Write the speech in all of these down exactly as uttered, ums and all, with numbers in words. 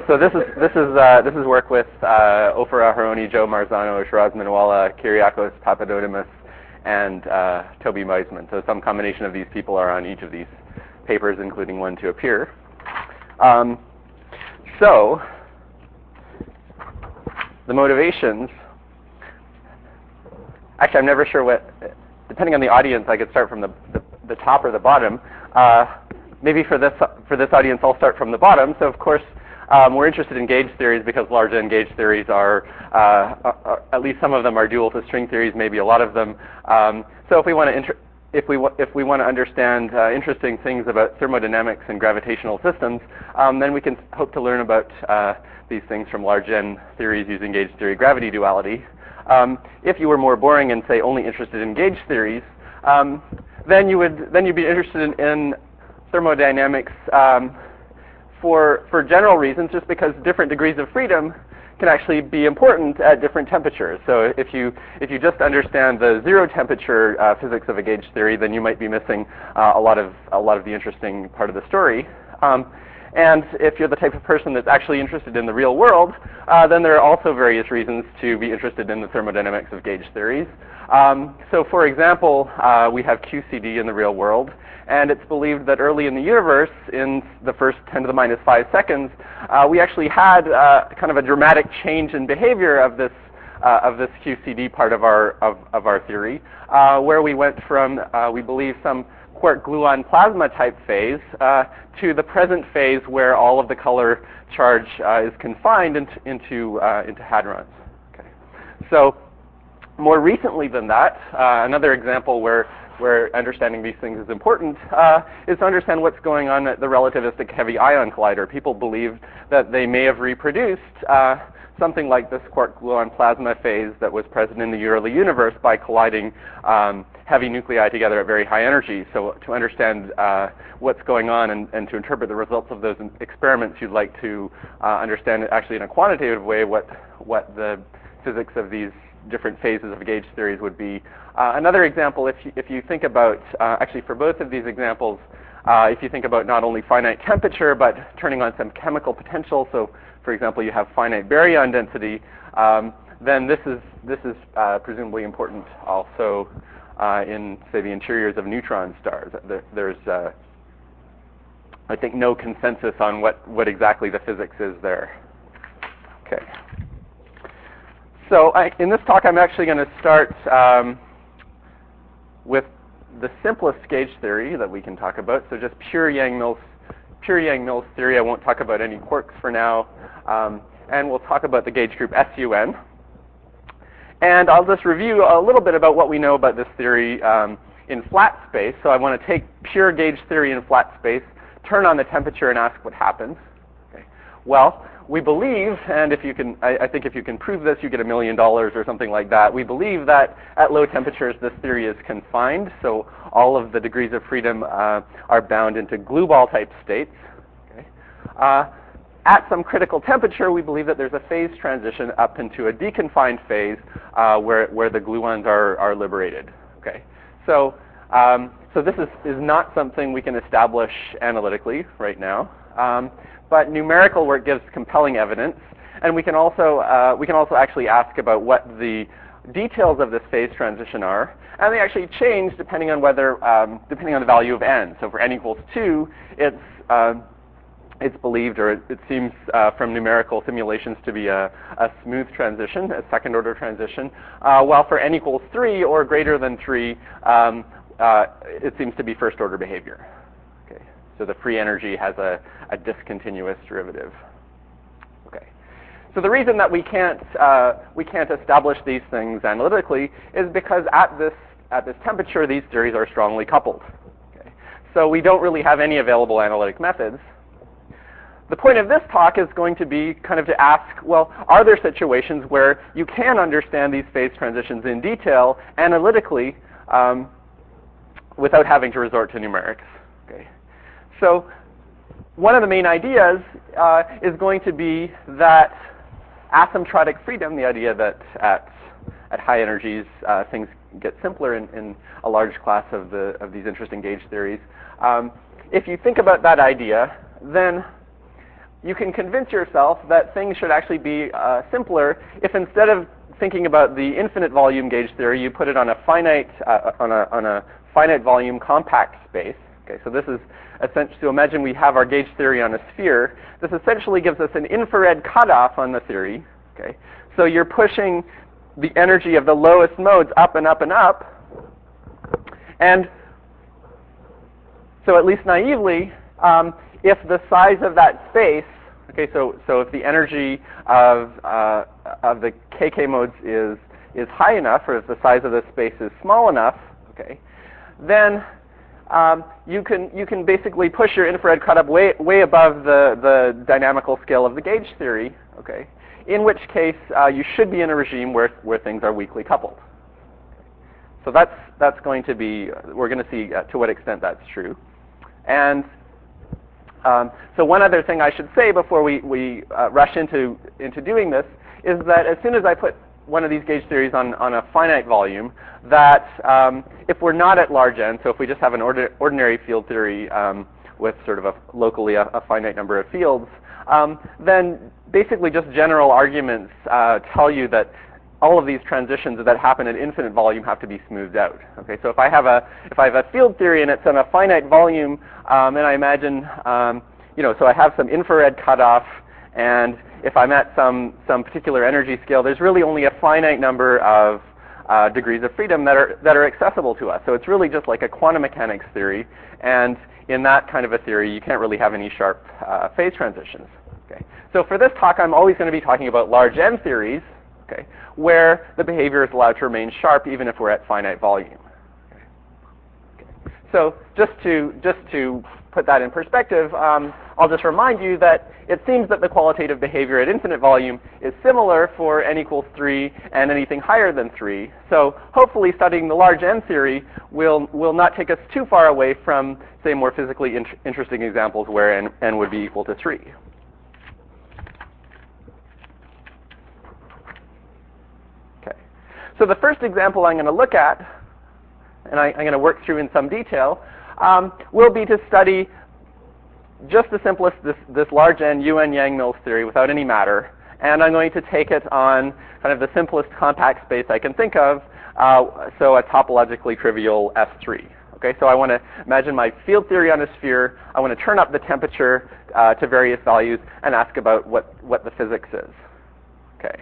so this is this is uh, this is work with uh, Ofer Aharoni, Joe Marzano, Shiraz Minwala, Kyriakos Papadodimus, and uh, Toby Meisman. So some combination of these people are on each of these papers, including one to appear. Um, so the motivations. Actually, I'm never sure what. Depending on the audience, I could start from the the, the top or the bottom. Uh, maybe for this for this audience, I'll start from the bottom. So of course. Um, we're interested in gauge theories because large N gauge theories are, uh, are, at least some of them are dual to string theories, maybe a lot of them. Um, so if we want to inter- if we if we want to understand uh, interesting things about thermodynamics and gravitational systems, um, then we can hope to learn about uh, these things from large N theories using gauge theory gravity duality. Um, if you were more boring and say only interested in gauge theories, um, then you would then you'd be interested in, in thermodynamics. Um, For, for general reasons, just because different degrees of freedom can actually be important at different temperatures. So if you if you just understand the zero temperature uh, physics of a gauge theory, then you might be missing uh, a lot of a lot of the interesting part of the story. Um, and if you're the type of person that's actually interested in the real world, uh, then there are also various reasons to be interested in the thermodynamics of gauge theories. Um, so for example, uh, we have Q C D in the real world. And it's believed that early in the universe, in the first ten to the minus five seconds, uh, we actually had uh, kind of a dramatic change in behavior of this uh, of this Q C D part of our of, of our theory, uh, where we went from uh, we believe some quark-gluon plasma type phase uh, to the present phase where all of the color charge uh, is confined into into, uh, into hadrons. Okay. So more recently than that, uh, another example where where understanding these things is important, uh, is to understand what's going on at the relativistic heavy ion collider. People believe that they may have reproduced uh, something like this quark-gluon plasma phase that was present in the early universe by colliding um, heavy nuclei together at very high energy. So to understand uh, what's going on and, and to interpret the results of those experiments, you'd like to uh, understand actually in a quantitative way what, what the physics of these different phases of gauge theories would be. Uh, another example, if you, if you think about, uh, actually for both of these examples, uh, if you think about not only finite temperature, but turning on some chemical potential, so for example, you have finite baryon density, um, then this is, this is uh, presumably important also uh, in, say, the interiors of neutron stars. There's, uh, I think, no consensus on what, what exactly the physics is there. Okay. So I, in this talk, I'm actually going to start um, with the simplest gauge theory that we can talk about. So just pure Yang-Mills, pure Yang-Mills theory. I won't talk about any quarks for now, um, and we'll talk about the gauge group S U N. And I'll just review a little bit about what we know about this theory um, in flat space. So I want to take pure gauge theory in flat space, turn on the temperature, and ask what happens. Okay. Well, we believe, and if you can, I, I think if you can prove this, you get a million dollars or something like that. We believe that at low temperatures, this theory is confined, so all of the degrees of freedom uh, are bound into glue ball type states. Okay. Uh, at some critical temperature, we believe that there's a phase transition up into a deconfined phase uh, where where the gluons are are liberated. Okay. So um, so this is is not something we can establish analytically right now. Um, But numerical work gives compelling evidence, and we can also uh, we can also actually ask about what the details of this phase transition are, and they actually change depending on whether um, depending on the value of n. So for n equals two, it's uh, it's believed, or it, it seems uh, from numerical simulations to be a, a smooth transition, a second order transition, uh, while for n equals three or greater than three, um, uh, it seems to be first order behavior. So the free energy has a, a discontinuous derivative. Okay. So the reason that we can't uh, we can't establish these things analytically is because at this at this temperature these theories are strongly coupled. Okay. So we don't really have any available analytic methods. The point of this talk is going to be kind of to ask, well, are there situations where you can understand these phase transitions in detail analytically um, without having to resort to numerics? Okay. So one of the main ideas uh, is going to be that asymptotic freedom, the idea that at, at high energies uh, things get simpler in, in a large class of, the, of these interesting gauge theories. Um, if you think about that idea, then you can convince yourself that things should actually be uh, simpler if instead of thinking about the infinite volume gauge theory, you put it on a finite uh, on a on a finite volume compact space. Okay, so this is essentially, so imagine we have our gauge theory on a sphere. This essentially gives us an infrared cutoff on the theory. Okay, so you're pushing the energy of the lowest modes up and up and up, and so at least naively, um, if the size of that space, okay, so so if the energy of uh, of the K K modes is is high enough, or if the size of the space is small enough, okay, then um, you can you can basically push your infrared cutoff way way above the the dynamical scale of the gauge theory, okay. In which case uh, you should be in a regime where where things are weakly coupled. So that's that's going to be, we're going to see uh, to what extent that's true. And um, so one other thing I should say before we, we uh, rush into, into doing this is that as soon as I put one of these gauge theories on, on a finite volume, that um, if we're not at large n, so if we just have an ordi- ordinary field theory um, with sort of a locally a, a finite number of fields, um, then basically just general arguments uh, tell you that all of these transitions that happen at infinite volume have to be smoothed out. Okay, so if I have a if I have a field theory and it's on a finite volume, um, and I imagine, um, you know, so I have some infrared cutoff, and if I'm at some some particular energy scale, there's really only a finite number of uh, degrees of freedom that are that are accessible to us. So it's really just like a quantum mechanics theory, and in that kind of a theory, you can't really have any sharp uh, phase transitions. Okay, so for this talk, I'm always going to be talking about large N theories. Okay, where the behavior is allowed to remain sharp even if we're at finite volume. Okay. Okay. So just to just to put that in perspective, um, I'll just remind you that it seems that the qualitative behavior at infinite volume is similar for n equals three and anything higher than three. So hopefully studying the large N theory will will not take us too far away from, say, more physically in- interesting examples where n, n would be equal to three. So the first example I'm going to look at, and I, I'm going to work through in some detail, um, will be to study just the simplest, this, this large N U N Yang-Mills theory without any matter, and I'm going to take it on kind of the simplest compact space I can think of, uh, so a topologically trivial S three. Okay, so I want to imagine my field theory on a sphere. I want to turn up the temperature uh, to various values and ask about what, what the physics is. Okay,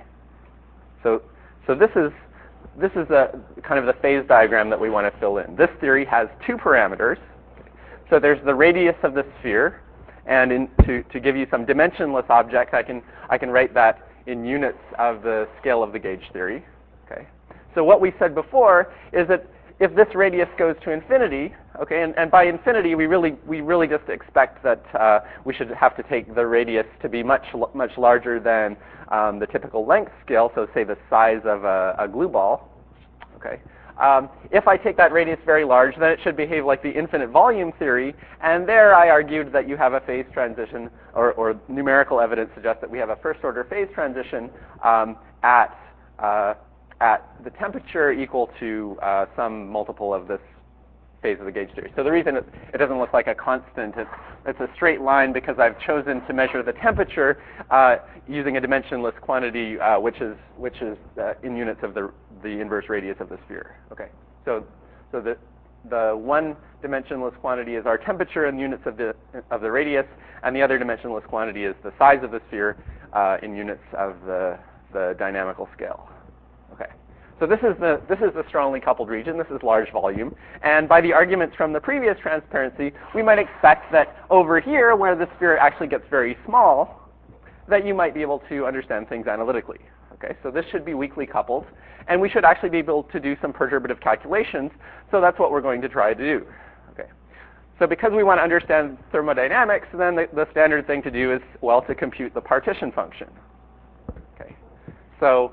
so so this is This is a kind of the phase diagram that we want to fill in. This theory has two parameters. So there's the radius of the sphere, and in, to, to give you some dimensionless object, I can I can write that in units of the scale of the gauge theory. Okay. So what we said before is that if this radius goes to infinity, okay, and, and by infinity we really we really just expect that uh, we should have to take the radius to be much much larger than um, the typical length scale. So say the size of a, a glue ball. Okay. Um, if I take that radius very large, then it should behave like the infinite volume theory. And there I argued that you have a phase transition, or, or numerical evidence suggests that we have a first-order phase transition um, at uh, at the temperature equal to uh, some multiple of this phase of the gauge theory. So the reason it, it doesn't look like a constant, it's, it's a straight line because I've chosen to measure the temperature uh, using a dimensionless quantity, uh, which is which is uh, in units of the the inverse radius of the sphere. Okay, so so the the one dimensionless quantity is our temperature in units of the of the radius, and the other dimensionless quantity is the size of the sphere uh, in units of the the dynamical scale. Okay. So this is the this is the strongly coupled region. This is large volume, and by the arguments from the previous transparency, we might expect that over here, where the sphere actually gets very small, that you might be able to understand things analytically. Okay, so this should be weakly coupled, and we should actually be able to do some perturbative calculations. So that's what we're going to try to do. Okay, so because we want to understand thermodynamics, then the, the standard thing to do is, well, to compute the partition function. Okay, so.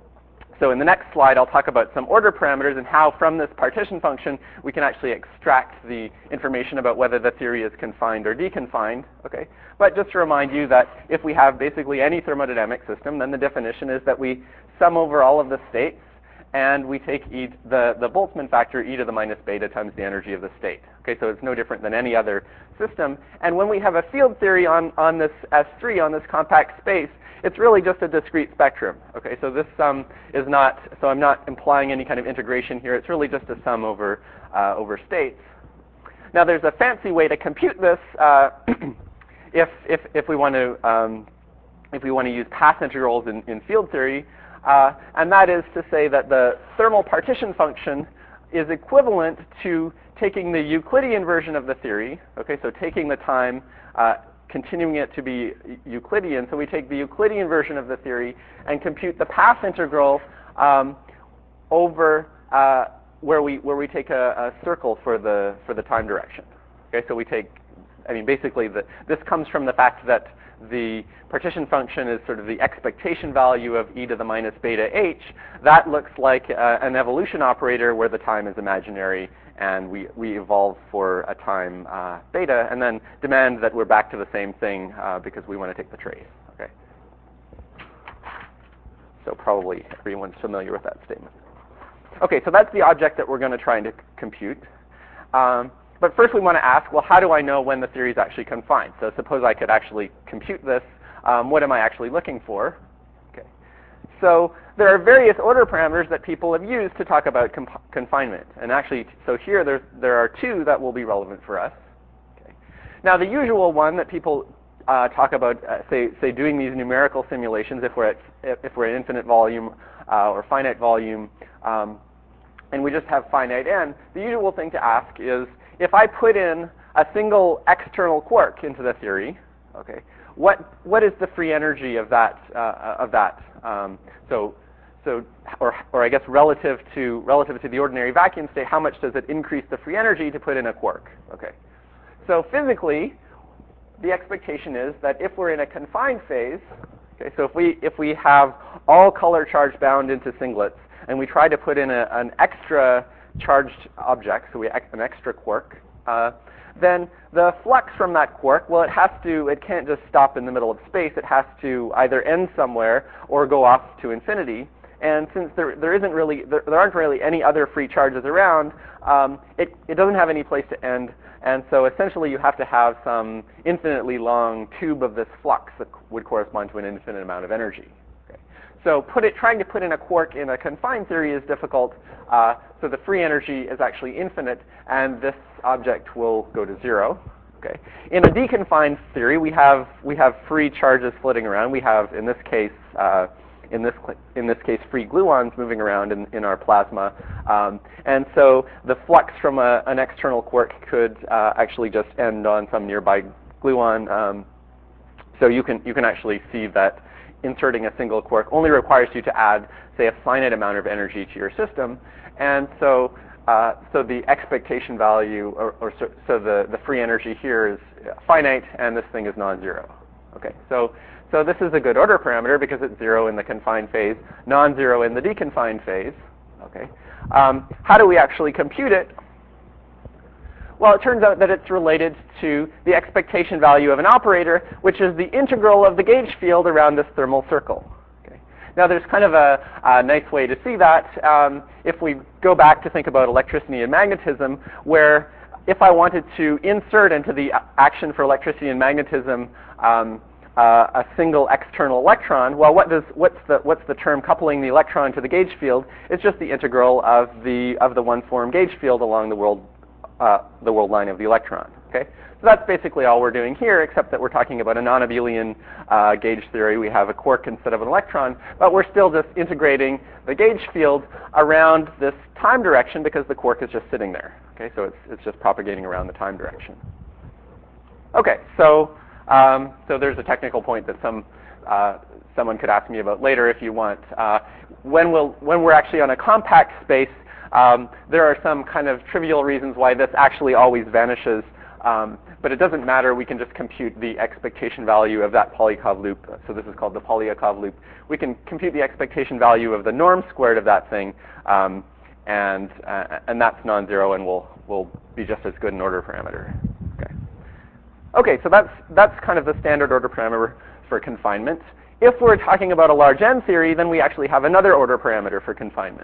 So in the next slide, I'll talk about some order parameters and how from this partition function we can actually extract the information about whether the theory is confined or deconfined. Okay? But just to remind you that if we have basically any thermodynamic system, then the definition is that we sum over all of the states, and we take e, the, the Boltzmann factor, e to the minus beta times the energy of the state. Okay, so it's no different than any other system. And when we have a field theory on, on this S three, on this compact space, it's really just a discrete spectrum. Okay, so this sum is not, so I'm not implying any kind of integration here. It's really just a sum over, uh, over states. Now there's a fancy way to compute this uh, if, if, if we want to um, if we want to use path integrals in, in field theory, uh, and that is to say that the thermal partition function is equivalent to taking the Euclidean version of the theory. Okay, so taking the time, uh, continuing it to be Euclidean. So we take the Euclidean version of the theory and compute the path integral um, over uh, where we where we take a, a circle for the for the time direction. Okay, so we take, I mean, basically the, this comes from the fact that the partition function is sort of the expectation value of e to the minus beta h. That looks like uh, an evolution operator where the time is imaginary, and we, we evolve for a time uh, beta, and then demand that we're back to the same thing uh, because we want to take the trace. Okay. So probably everyone's familiar with that statement. Okay, so that's the object that we're going to try to compute. Um, But first we want to ask, well, how do I know when the theory is actually confined? So suppose I could actually compute this. Um, what am I actually looking for? Okay. So there are various order parameters that people have used to talk about confinement. And actually, so here there, there are two that will be relevant for us. Okay. Now the usual one that people uh, talk about, uh, say, say doing these numerical simulations if we're at, if we're at infinite volume uh, or finite volume, um, and we just have finite n, the usual thing to ask is, if I put in a single external quark into the theory, okay, what what is the free energy of that uh, of that? Um, so so or or I guess relative to relative to the ordinary vacuum state, how much does it increase the free energy to put in a quark? Okay, so physically, the expectation is that if we're in a confined phase, okay, so if we if we have all color charge bound into singlets and we try to put in a, an extra charged object, so we an extra quark, uh, then the flux from that quark, well, it has to, it can't just stop in the middle of space. It has to either end somewhere or go off to infinity. And since there there isn't really, there, there aren't really any other free charges around, um, it it doesn't have any place to end. And so essentially, you have to have some infinitely long tube of this flux that would correspond to an infinite amount of energy. So put it, trying to put in a quark in a confined theory is difficult, uh, so the free energy is actually infinite, and this object will go to zero. Okay. In a deconfined theory, we have we have free charges floating around. We have, in this case, uh, in this in this case, free gluons moving around in, in our plasma, um, and so the flux from a, an external quark could uh, actually just end on some nearby gluon. Um, so you can you can actually see that inserting a single quark only requires you to add, say, a finite amount of energy to your system, and so uh, so the expectation value, or, or so, so the the free energy here is finite, and this thing is non-zero. Okay, so so this is a good order parameter because it's zero in the confined phase, non-zero in the deconfined phase. Okay, um, how do we actually compute it? Well, it turns out that it's related to the expectation value of an operator, which is the integral of the gauge field around this thermal circle. Okay. Now, there's kind of a, a nice way to see that. Um, if we go back to think about electricity and magnetism, where if I wanted to insert into the action for electricity and magnetism um, uh, a single external electron, well, what does what's the what's the term coupling the electron to the gauge field? It's just the integral of the of the one-form gauge field along the world. Uh, the world line of the electron. Okay, so that's basically all we're doing here, except that we're talking about a non-abelian uh, gauge theory. We have a quark instead of an electron, but we're still just integrating the gauge field around this time direction because the quark is just sitting there. Okay, so it's it's just propagating around the time direction. Okay, so um, so there's a technical point that some uh, someone could ask me about later if you want. Uh, when will when we're actually on a compact space. Um, there are some kind of trivial reasons why this actually always vanishes, um, but it doesn't matter. We can just compute the expectation value of that Polyakov loop. So this is called the Polyakov loop. We can compute the expectation value of the norm squared of that thing, um, and uh, and that's non-zero, and will will be just as good an order parameter. Okay. Okay. So that's that's kind of the standard order parameter for confinement. If we're talking about a large N theory, then we actually have another order parameter for confinement.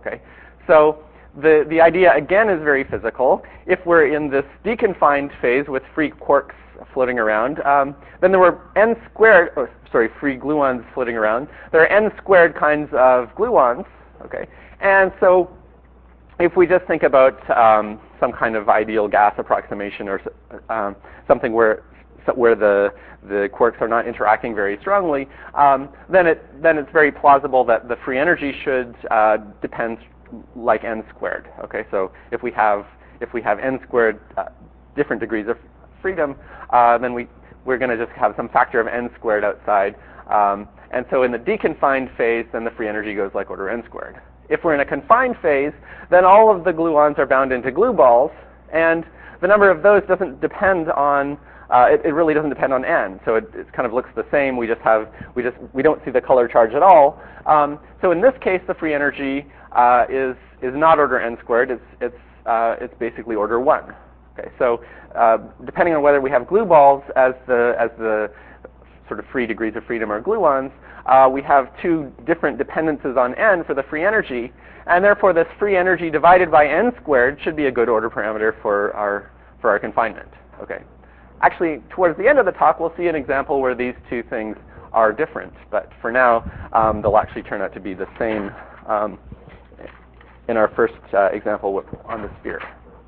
Okay, so the, the idea, again, is very physical. If we're in this deconfined phase with free quarks floating around, um, then there were n squared, oh, sorry, free gluons floating around. There are n squared kinds of gluons, okay? And so if we just think about um, some kind of ideal gas approximation or um, something where where the the quarks are not interacting very strongly, um, then it then it's very plausible that the free energy should uh, depend like n squared. Okay, so if we have if we have n squared uh, different degrees of freedom, uh, then we we're going to just have some factor of n squared outside, um, and so in the deconfined phase, then the free energy goes like order n squared. If we're in a confined phase, then all of the gluons are bound into glue balls, and the number of those doesn't depend on uh, it, it really doesn't depend on n. So it, it kind of looks the same. We just have we just we don't see the color charge at all. Um, so in this case, the free energy uh, is is not order n squared. It's it's uh, it's basically order one. Okay, so uh, depending on whether we have glue balls as the as the sort of free degrees of freedom or gluons, uh, we have two different dependences on n for the free energy, and therefore this free energy divided by n squared should be a good order parameter for our for our confinement. Okay, actually, towards the end of the talk, we'll see an example where these two things are different, but for now, um, they'll actually turn out to be the same um, in our first uh, example with, on the sphere.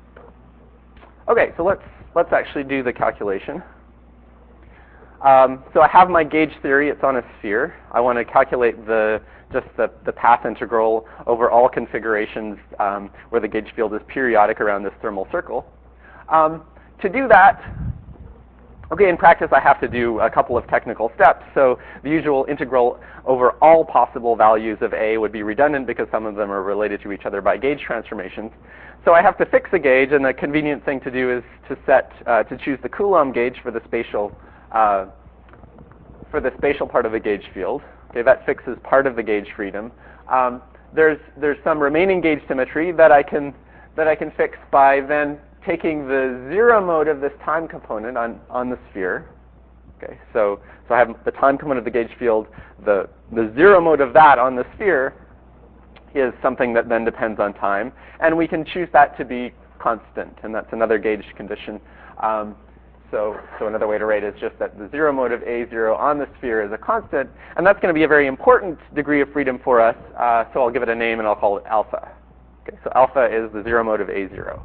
Okay, so let's let's actually do the calculation. Um, so I have my gauge theory. It's on a sphere. I want to calculate the just the, the path integral over all configurations um, where the gauge field is periodic around this thermal circle. Um, to do that, okay, in practice I have to do a couple of technical steps. So the usual integral over all possible values of A would be redundant because some of them are related to each other by gauge transformations. So I have to fix a gauge, and the convenient thing to do is to set uh, to choose the Coulomb gauge for the spatial uh, for the spatial part of the gauge field. Okay, that fixes part of the gauge freedom. Um, there's there's some remaining gauge symmetry that I can that I can fix by then taking the zero mode of this time component on on the sphere. Okay, so so I have the time component of the gauge field. The the zero mode of that on the sphere is something that then depends on time, and we can choose that to be constant, and that's another gauge condition. Um, so, so another way to write it is just that the zero mode of A zero on the sphere is a constant, and that's going to be a very important degree of freedom for us, uh, so I'll give it a name and I'll call it alpha. Okay, so alpha is the zero mode of A zero.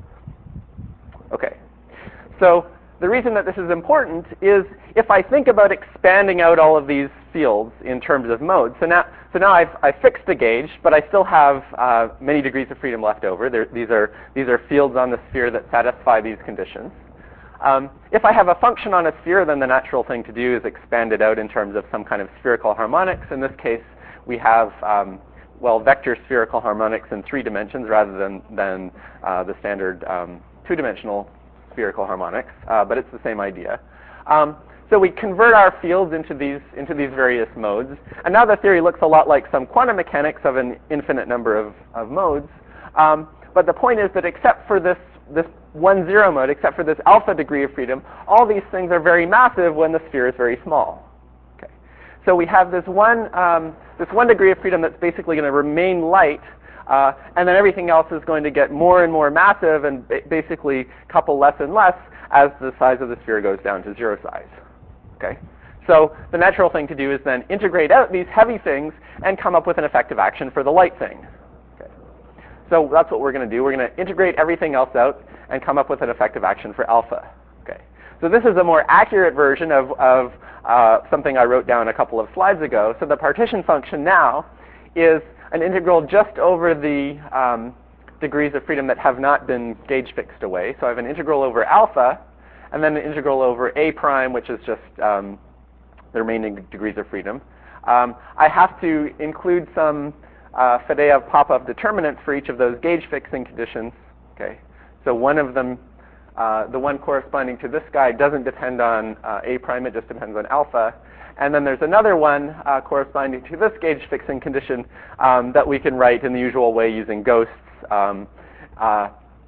Okay, so the reason that this is important is if I think about expanding out all of these fields in terms of modes, so now, so now I've, I've fixed the gauge, but I still have uh, many degrees of freedom left over. There, these are, these are fields on the sphere that satisfy these conditions. Um, if I have a function on a sphere, then the natural thing to do is expand it out in terms of some kind of spherical harmonics. In this case, we have, um, well, vector spherical harmonics in three dimensions rather than, than uh, the standard um, two-dimensional spherical harmonics, uh, but it's the same idea. Um, so we convert our fields into these into these various modes, and now the theory looks a lot like some quantum mechanics of an infinite number of, of modes. Um, but the point is that except for this this one zero mode, except for this alpha degree of freedom, all these things are very massive when the sphere is very small. Okay, so we have this one um, this one degree of freedom that's basically going to remain light. Uh, and then everything else is going to get more and more massive and ba- basically couple less and less as the size of the sphere goes down to zero size. Okay, so the natural thing to do is then integrate out these heavy things and come up with an effective action for the light thing. Okay, so that's what we're going to do. We're going to integrate everything else out and come up with an effective action for alpha. Okay, so this is a more accurate version of, of uh, something I wrote down a couple of slides ago. So the partition function now is an integral just over the um, degrees of freedom that have not been gauge fixed away. So I have an integral over alpha, and then an integral over a prime, which is just um, the remaining degrees of freedom. Um, I have to include some uh, Fadeev Popov determinants for each of those gauge fixing conditions. Okay, so one of them, uh, the one corresponding to this guy, doesn't depend on uh, a prime; it just depends on alpha. And then there's another one uh, corresponding to this gauge fixing condition um, that we can write in the usual way using ghosts. Um, uh,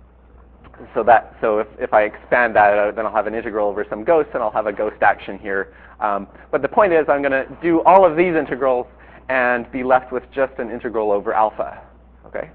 so that so if, if I expand that out, then I'll have an integral over some ghosts, and I'll have a ghost action here. Um, but the point is, I'm going to do all of these integrals and be left with just an integral over alpha. Okay.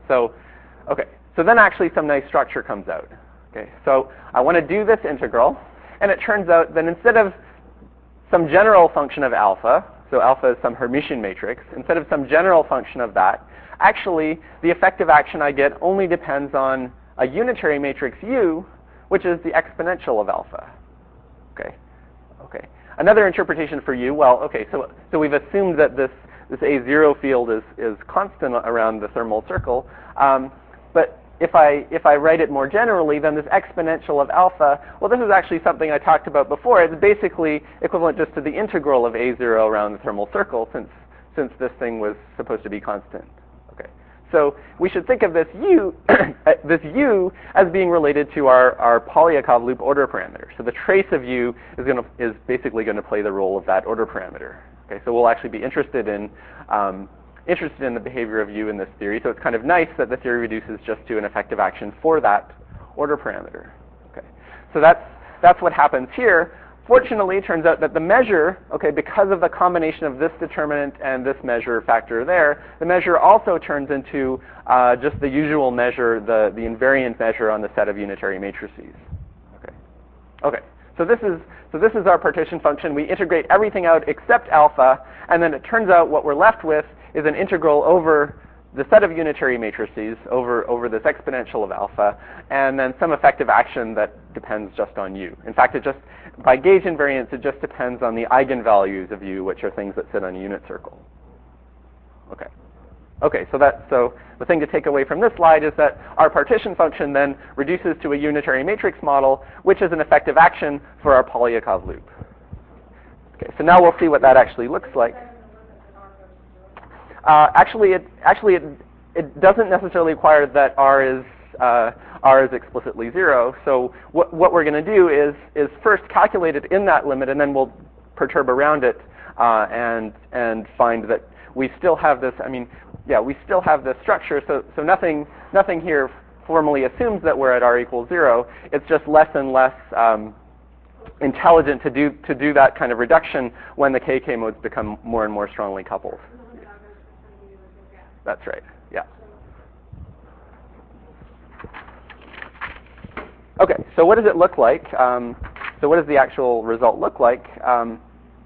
So, okay, so then actually some nice structure comes out. Okay, so I want to do this integral, and it turns out that instead of some general function of alpha, so alpha is some Hermitian matrix, instead of some general function of that, actually the effective action I get only depends on a unitary matrix U, which is the exponential of alpha. Okay, okay. Another interpretation for U, well, okay, so so we've assumed that this this A zero field is is constant around the thermal circle, um, but if I if I write it more generally, then this exponential of alpha, well, this is actually something I talked about before. It's basically equivalent just to the integral of A zero around the thermal circle, since since this thing was supposed to be constant. Okay, so we should think of this U this U as being related to our our Polyakov loop order parameter. So the trace of U is going to is basically going to play the role of that order parameter. Okay, so we'll actually be interested in um, interested in the behavior of U in this theory. So it's kind of nice that the theory reduces just to an effective action for that order parameter. Okay, so that's that's what happens here. Fortunately, it turns out that the measure, okay, because of the combination of this determinant and this measure factor there, the measure also turns into uh, just the usual measure, the the invariant measure on the set of unitary matrices. Okay, okay. So this is so this is our partition function. We integrate everything out except alpha, and then it turns out what we're left with is an integral over the set of unitary matrices over over this exponential of alpha, and then some effective action that depends just on U. In fact, it just by gauge invariance, it just depends on the eigenvalues of U, which are things that sit on a unit circle. Okay. Okay, so that so the thing to take away from this slide is that our partition function then reduces to a unitary matrix model, which is an effective action for our Polyakov loop. Okay, so now we'll see what that actually looks like. Uh, actually, it actually it, it doesn't necessarily require that R is uh, R is explicitly zero. So what what we're going to do is is first calculate it in that limit, and then we'll perturb around it uh, and and find that we still have this. I mean, yeah, we still have this structure. So so nothing nothing here formally assumes that we're at R equals zero. It's just less and less um, intelligent to do to do that kind of reduction when the K K modes become more and more strongly coupled. That's right. Yeah. Okay. So what does it look like? Um, so what does the actual result look like? Um,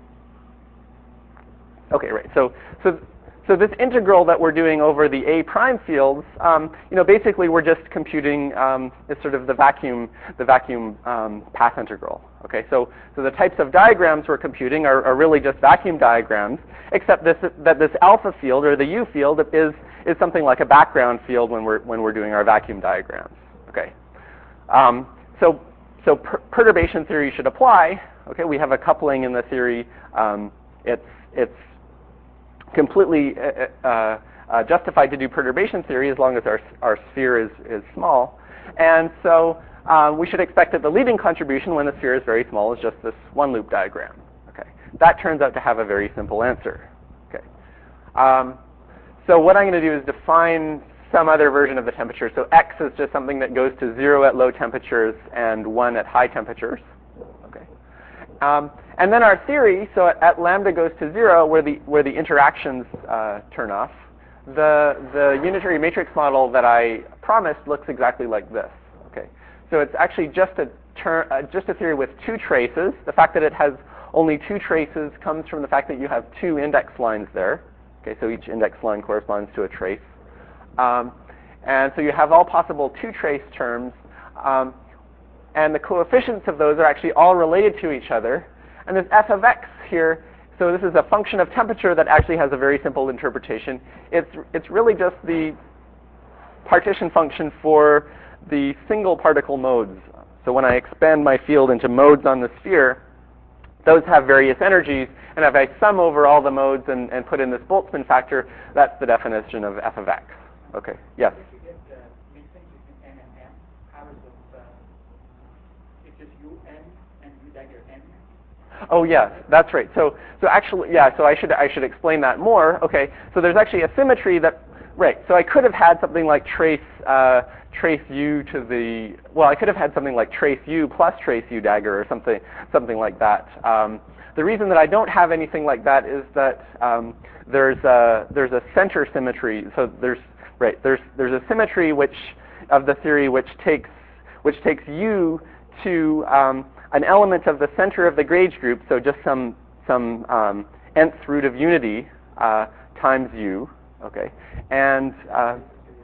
okay. Right. So so so this integral that we're doing over the A prime fields, um, you know, basically we're just computing um, is sort of the vacuum the vacuum um, path integral. Okay. So so the types of diagrams we're computing are, are really just vacuum diagrams, except this that this alpha field or the U field is is something like a background field when we're when we're doing our vacuum diagrams. Okay. Um, so so per perturbation theory should apply. Okay. We have a coupling in the theory. Um, it's it's completely uh, uh, uh, justified to do perturbation theory as long as our our sphere is is small, and so uh, we should expect that the leading contribution when the sphere is very small is just this one loop diagram. Okay, that turns out to have a very simple answer. Okay, um, so what I'm going to do is define some other version of the temperature. So X is just something that goes to zero at low temperatures and one at high temperatures. Okay. Um, and then our theory, so at, at lambda goes to zero, where the where the interactions uh, turn off, the the unitary matrix model that I promised looks exactly like this. Okay, so it's actually just a ter uh, just a theory with two traces. The fact that it has only two traces comes from the fact that you have two index lines there. Okay, so each index line corresponds to a trace, um, and so you have all possible two trace terms. Um, And the coefficients of those are actually all related to each other. And this f of x here, so this is a function of temperature that actually has a very simple interpretation. It's, it's really just the partition function for the single particle modes. So when I expand my field into modes on the sphere, those have various energies. And if I sum over all the modes and, and put in this Boltzmann factor, that's the definition of f of x. Okay, yes? Oh yes, that's right. So so actually, yeah. So I should I should explain that more. Okay. So there's actually a symmetry that right. So I could have had something like trace uh, trace U to the well. I could have had something like trace U plus trace U dagger or something something like that. Um, the reason that I don't have anything like that is that um, there's a there's a center symmetry. So there's right, there's there's a symmetry which of the theory which takes which takes u to um, an element of the center of the gauge group, so just some some um, nth root of unity uh, times u, okay, and uh,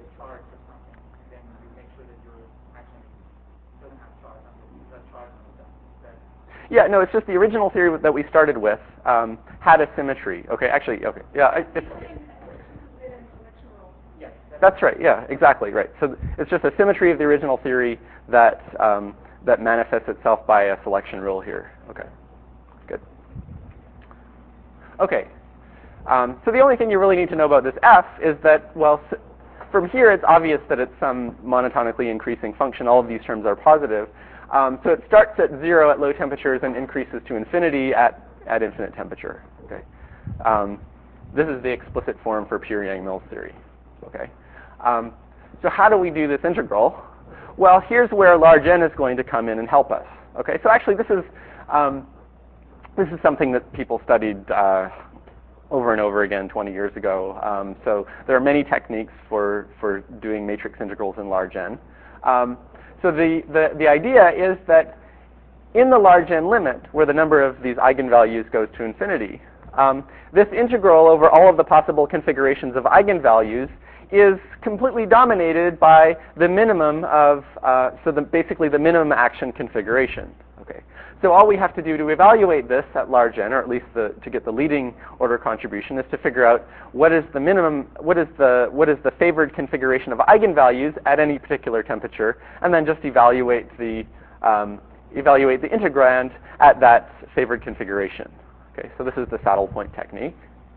yeah, no, it's just the original theory that we started with um, had a symmetry. Okay, actually, okay, yeah, it's, that's right. Yeah, exactly right. So it's just a symmetry of the original theory that um, that manifests itself by a selection rule here. Okay, good. Okay, um, so the only thing you really need to know about this f is that, well, from here it's obvious that it's some monotonically increasing function. All of these terms are positive. Um, so it starts at zero at low temperatures and increases to infinity at, at infinite temperature. Okay, um, this is the explicit form for pure Yang-Mills theory. Okay, um, so how do we do this integral? Well, here's where large N is going to come in and help us. Okay, so actually this is um, this is something that people studied uh, over and over again twenty years ago. Um, so there are many techniques for for doing matrix integrals in large N. Um, So the, the, the idea is that in the large N limit, where the number of these eigenvalues goes to infinity, um, this integral over all of the possible configurations of eigenvalues is completely dominated by the minimum of, uh, so the, basically the minimum action configuration. Okay. So all we have to do to evaluate this at large N, or at least the, to get the leading order contribution, is to figure out what is the minimum, what is the what is the favored configuration of eigenvalues at any particular temperature, and then just evaluate the um, evaluate the integrand at that favored configuration. Okay, so this is the saddle point technique.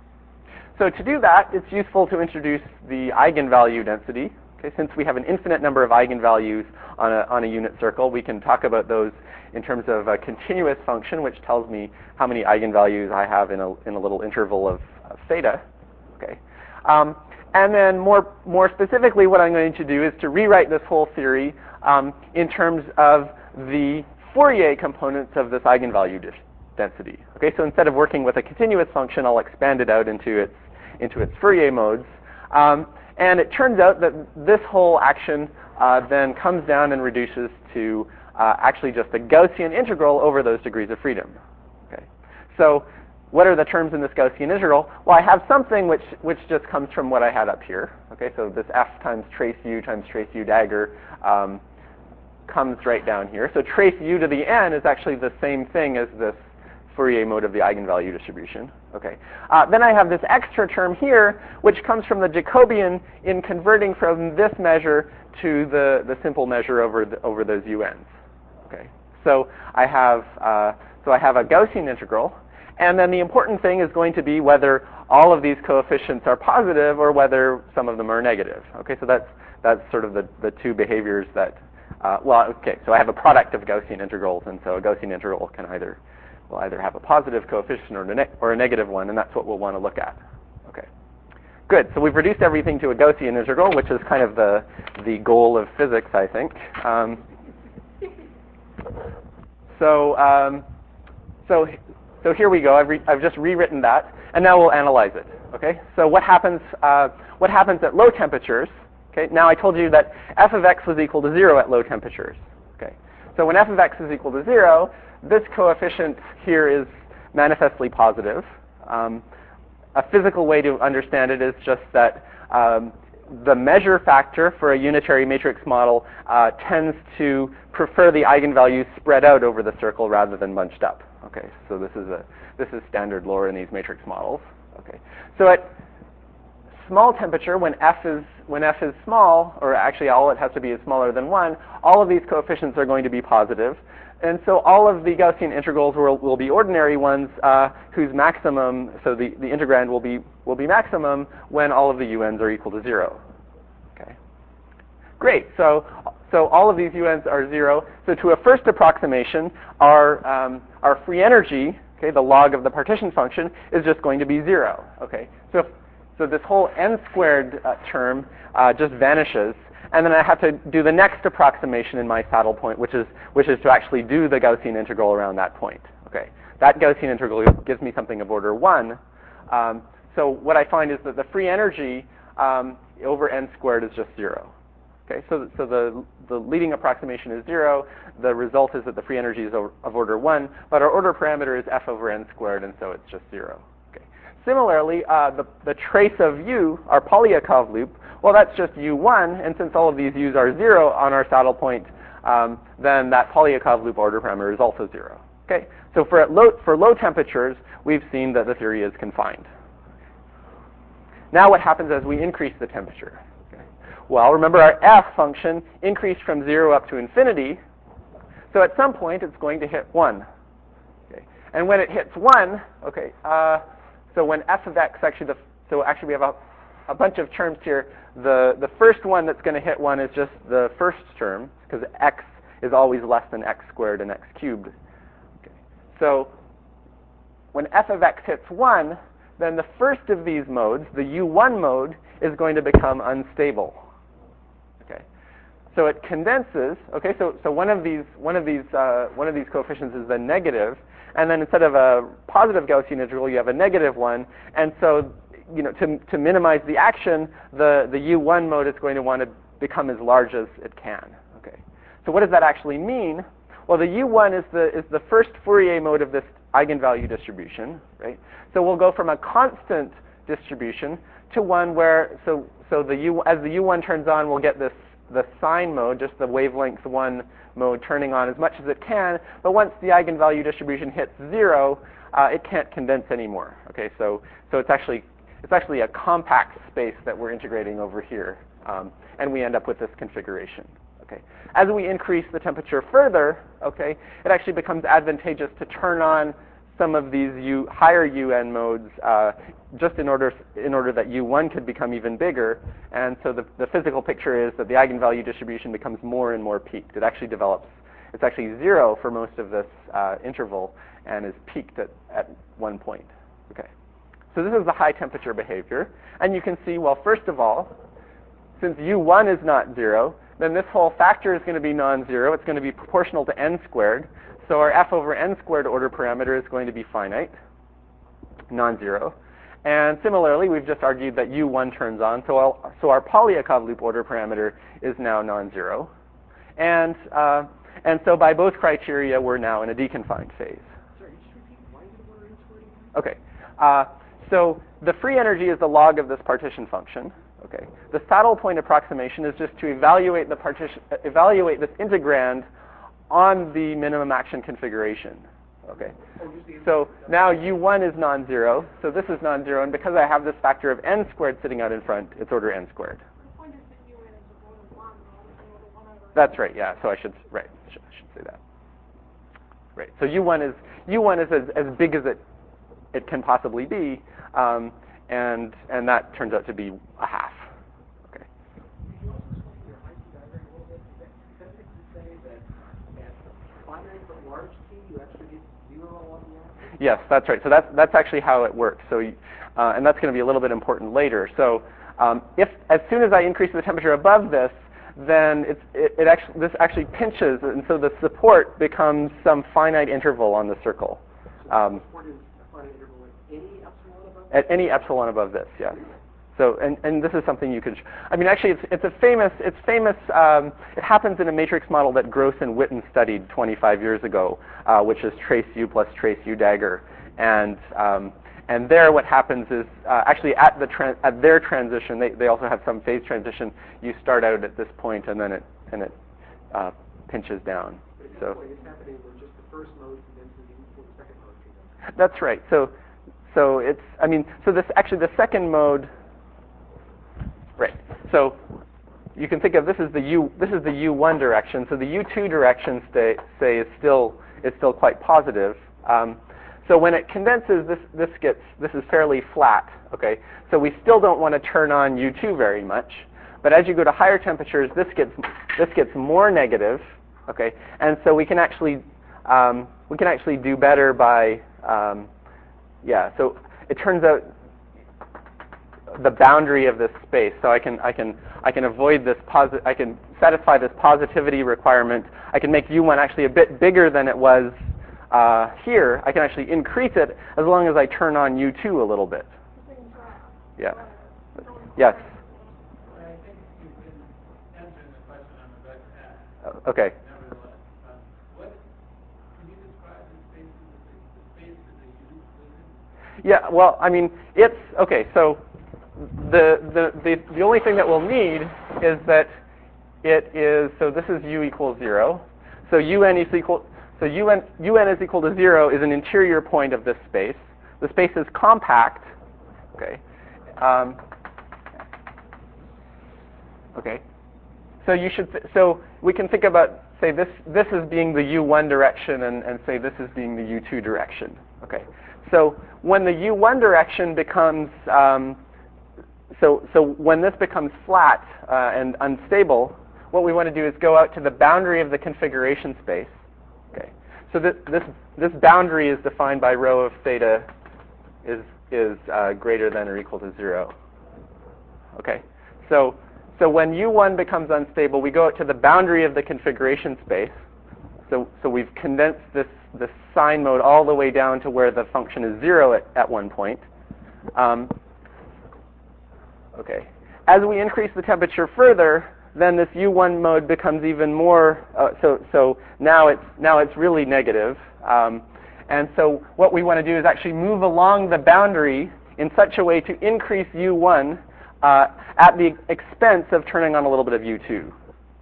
So to do that, it's useful to introduce the eigenvalue density. Okay, since we have an infinite number of eigenvalues on a on a unit circle, we can talk about those in terms of a continuous function, which tells me how many eigenvalues I have in a in a little interval of, of theta. Okay, um, and then more more specifically, what I'm going to do is to rewrite this whole theory um, in terms of the Fourier components of this eigenvalue density. Okay, so instead of working with a continuous function, I'll expand it out into its into its Fourier modes. Um, And it turns out that this whole action uh, then comes down and reduces to uh, actually just a Gaussian integral over those degrees of freedom. Okay. So what are the terms in this Gaussian integral? Well, I have something which which just comes from what I had up here. Okay, so this f times trace u times trace u dagger um, comes right down here. So trace u to the n is actually the same thing as this Fourier mode of the eigenvalue distribution. Okay. Uh, then I have this extra term here, which comes from the Jacobian in converting from this measure to the, the simple measure over the, over those U Ns. Okay. So I have uh, so I have a Gaussian integral, and then the important thing is going to be whether all of these coefficients are positive or whether some of them are negative. Okay. So that's that's sort of the, the two behaviors that. Uh, well, okay. So I have a product of Gaussian integrals, and so a Gaussian integral can either will either have a positive coefficient or a, ne- or a negative one, and that's what we'll want to look at. Okay, good. So we've reduced everything to a Gaussian integral, which is kind of the the goal of physics, I think. Um, so um, so so here we go. I've, re- I've just rewritten that, and now we'll analyze it. Okay. So what happens? Uh, what happens at low temperatures? Okay. Now I told you that f of x was equal to zero at low temperatures. Okay. So when f of x is equal to zero, this coefficient here is manifestly positive. Um, a physical way to understand it is just that um, the measure factor for a unitary matrix model uh, tends to prefer the eigenvalues spread out over the circle rather than bunched up. Okay, so this is a this is standard lore in these matrix models. Okay, so at small temperature, when f is when f is small, or actually all it has to be is smaller than one, all of these coefficients are going to be positive. And so all of the Gaussian integrals will, will be ordinary ones uh, whose maximum, so the, the integrand will be will be maximum when all of the U Ns are equal to zero. Okay. Great. So so all of these U Ns are zero. So to a first approximation, our um, our free energy, okay, the log of the partition function, is just going to be zero. Okay. So if, so this whole n squared uh, term uh, just vanishes. And then I have to do the next approximation in my saddle point, which is which is to actually do the Gaussian integral around that point. Okay, that Gaussian integral gives me something of order one. Um, so what I find is that the free energy um, over n squared is just zero. Okay, so, so the, the leading approximation is zero. The result is that the free energy is of order one, but our order parameter is f over n squared, and so it's just zero. Okay. Similarly, uh, the, the trace of u, our Polyakov loop, well, that's just u one, and since all of these u's are zero on our saddle point, um, then that Polyakov loop order parameter is also zero. Okay, so for, at low, for low temperatures, we've seen that the theory is confined. Now what happens as we increase the temperature? Well, remember our f function increased from zero up to infinity, so at some point it's going to hit one. Okay. And when it hits one, okay, uh, so when f of x actually, the, so actually we have a, a bunch of terms here. The, the first one that's going to hit one is just the first term, because x is always less than x squared and x cubed. Okay. So when f of x hits one, then the first of these modes, the u one mode, is going to become unstable. Okay, so it condenses. Okay, so so one of these one of these uh, one of these coefficients is the negative, and then instead of a positive Gaussian integral, you have a negative one. And so, you know, to to minimize the action, the the u one mode is going to want to become as large as it can. Okay, so what does that actually mean? Well, the u one is the is the first Fourier mode of this eigenvalue distribution, right? So we'll go from a constant distribution to one where so so the u as the u one turns on, we'll get this the sine mode, just the wavelength one mode turning on as much as it can. But once the eigenvalue distribution hits zero, uh, it can't condense anymore. Okay, so so it's actually it's actually a compact space that we're integrating over here, um, and we end up with this configuration. Okay, as we increase the temperature further, okay, it actually becomes advantageous to turn on some of these U, higher U N modes uh, just in order in order that U one could become even bigger. And so the, the physical picture is that the eigenvalue distribution becomes more and more peaked. It actually develops, it's actually zero for most of this uh, interval and is peaked at, at one point. Okay, so this is the high temperature behavior. And you can see, well, first of all, since U one is not zero, then this whole factor is going to be non-zero. It's going to be proportional to n squared. So our f over n squared order parameter is going to be finite, non-zero. And similarly, we've just argued that U one turns on, so our, so our Polyakov loop order parameter is now non-zero. And, uh, and so by both criteria, we're now in a deconfined phase. Sorry, just repeat why you were in squared again? Okay. Uh, so the free energy is the log of this partition function. Okay. The saddle point approximation is just to evaluate the partition, evaluate this integrand on the minimum action configuration. Okay. Oh, so now U one is non-zero, so this is non-zero, and because I have this factor of n squared sitting out in front, it's order n squared. The point is that U N is order one, not order one over. That's right. Yeah. So I should right. I should, I should say that. Right. So U one is U one is as, as big as it it can possibly be, um, and and that turns out to be a half. Okay. Could you also explain your I T diagram a little bit? Is that, is that to say that at finite but large t, you actually get zero on the axis? Yes, that's right. So that's that's actually how it works. So, uh, and that's going to be a little bit important later. So, um, if as soon as I increase the temperature above this, then it's, it, it actually this actually pinches, and so the support becomes some finite interval on the circle. So Um, the support is a finite interval at any epsilon above this? At any epsilon above this, yes. So, and, and this is something you could, sh- I mean, actually, it's, it's a famous, it's famous, um, it happens in a matrix model that Gross and Witten studied twenty-five years ago, uh, which is trace U plus trace U dagger. And, um, and there what happens is, uh, actually at, the tran- at their transition, they, they also have some phase transition, you start out at this point and then it, and it uh, pinches down. But at So that point, it's happening where just the first mode condenses before the second mode condenses. that's right. So, so it's, I mean, so this, actually the second mode, right. So you can think of this as the U. This is the U one direction. So the U two direction, stay, say, is still is still quite positive. Um, so when it condenses, this this gets this is fairly flat. Okay. So we still don't want to turn on U two very much. But as you go to higher temperatures, this gets this gets more negative. Okay. And so we can actually um, we can actually do better by um, yeah. So it turns out the boundary of this space, so I can I can I can avoid this posi- I can satisfy this positivity requirement. I can make U one actually a bit bigger than it was uh, here. I can actually increase it as long as I turn on U two a little bit. Yeah. Yes. Okay. Nevertheless, uh, what can you describe the space the space that they use live in? Yeah. Well, I mean, it's okay. So the the the the only thing that we'll need is that it is. So this is u equals zero. So un is equal. So un un is equal to zero is an interior point of this space. The space is compact. Okay. Um, okay. So you should. Th- so we can think about say this this as being the u one direction, and, and say this as being the u two direction. Okay. So when the u one direction becomes um, so so when this becomes flat uh, and unstable, what we want to do is go out to the boundary of the configuration space. Okay. So this this this boundary is defined by rho of theta is is uh, greater than or equal to zero. Okay. So so when u one becomes unstable, we go out to the boundary of the configuration space. So so we've condensed this this sign mode all the way down to where the function is zero at, at one point. Um, okay. As we increase the temperature further, then this u one mode becomes even more. Uh, so so now it's now it's really negative. Um, and so what we want to do is actually move along the boundary in such a way to increase u one uh, at the expense of turning on a little bit of u two.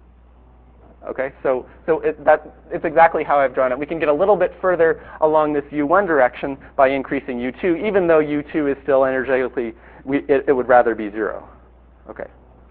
Okay, so so it, that it's exactly how I've drawn it. We can get a little bit further along this u one direction by increasing u two, even though u two is still energetically, we, it, it would rather be zero. Okay.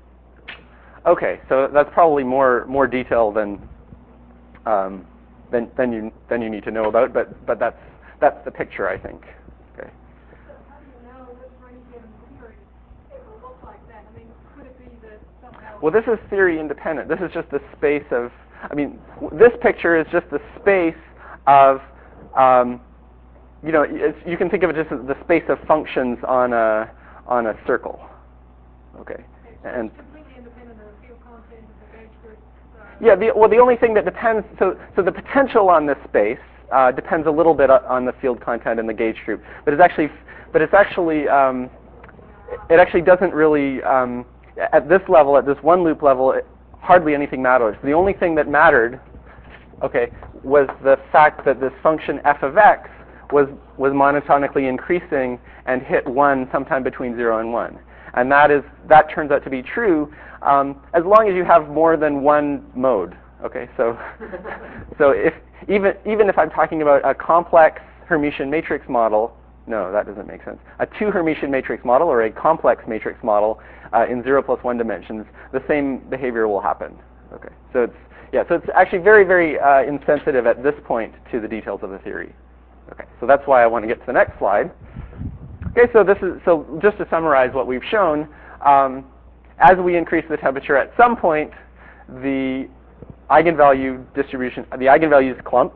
Okay, so that's probably more more detail than um, than than you than you need to know about, but but that's that's the picture, I think. Okay. So how do you know that for any given theory it will look like that? I mean, could it be that somehow? Well, this is theory independent. This is just the space of. I mean, this picture is just the space of. Um, you know, it's, you can think of it just as the space of functions on a on a circle. Okay. Okay, so And it's completely independent of the field content of the gauge group. Uh, yeah, the, well, the only thing that depends, so so the potential on this space uh, depends a little bit on the field content and the gauge group, but it's actually, but it's actually, um, it actually doesn't really, um, at this level, at this one loop level, it, hardly anything matters. The only thing that mattered, okay, was the fact that this function f of x was was monotonically increasing and hit one sometime between zero and one. And that is that turns out to be true um, as long as you have more than one mode. Okay, so so if even even if I'm talking about a complex Hermitian matrix model, no, that doesn't make sense. A two Hermitian matrix model or a complex matrix model uh, in zero plus one dimensions, the same behavior will happen. Okay, so it's yeah, so it's actually very very uh, insensitive at this point to the details of the theory. Okay, so that's why I want to get to the next slide. Okay, so this is so just to summarize what we've shown, um, as we increase the temperature at some point, the eigenvalue distribution, the eigenvalues clump,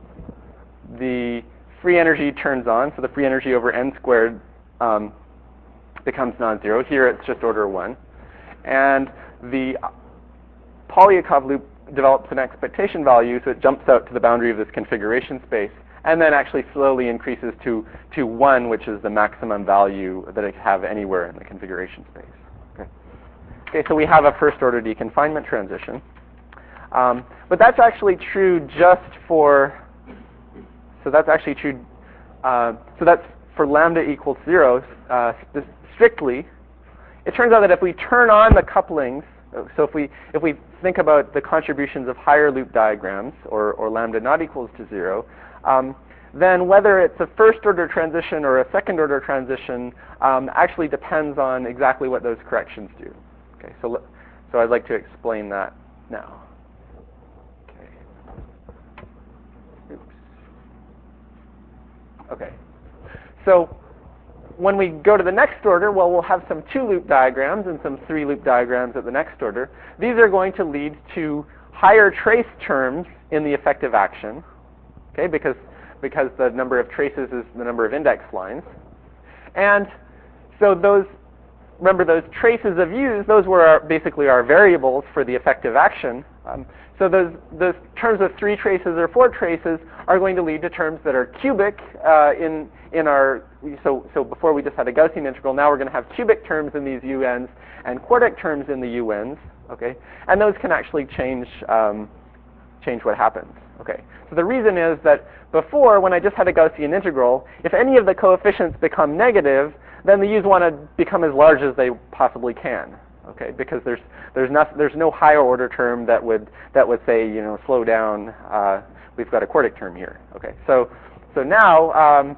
the free energy turns on, so the free energy over n squared um, becomes non-zero. Here it's just order one, and the Polyakov loop develops an expectation value, so it jumps out to the boundary of this configuration space, and then actually slowly increases to, to one, which is the maximum value that it can have anywhere in the configuration space. Okay, okay so we have a first-order deconfinement transition. Um, but that's actually true just for, so that's actually true, uh, so that's for lambda equals zero uh, strictly. It turns out that if we turn on the couplings, so if we if we think about the contributions of higher loop diagrams, or, or lambda not equals to zero, um, then whether it's a first-order transition or a second-order transition um, actually depends on exactly what those corrections do. Okay, so so I'd like to explain that now. Okay. Oops. Okay. So when we go to the next order, well, we'll have some two-loop diagrams and some three-loop diagrams at the next order. These are going to lead to higher trace terms in the effective action, okay, because, because the number of traces is the number of index lines. And so those, remember those traces of u's, those were our, basically our variables for the effective action. Um, so those, those terms of three traces or four traces are going to lead to terms that are cubic uh, in, in our, so, so before we just had a Gaussian integral, now we're going to have cubic terms in these un's and quartic terms in the un's, okay? And those can actually change um, change what happens. Okay. So the reason is that before, when I just had a Gaussian integral, if any of the coefficients become negative, then the u's want to become as large as they possibly can. Okay, because there's there's not there's no higher order term that would that would say, you know, slow down. Uh, we've got a quartic term here. Okay, so so now um,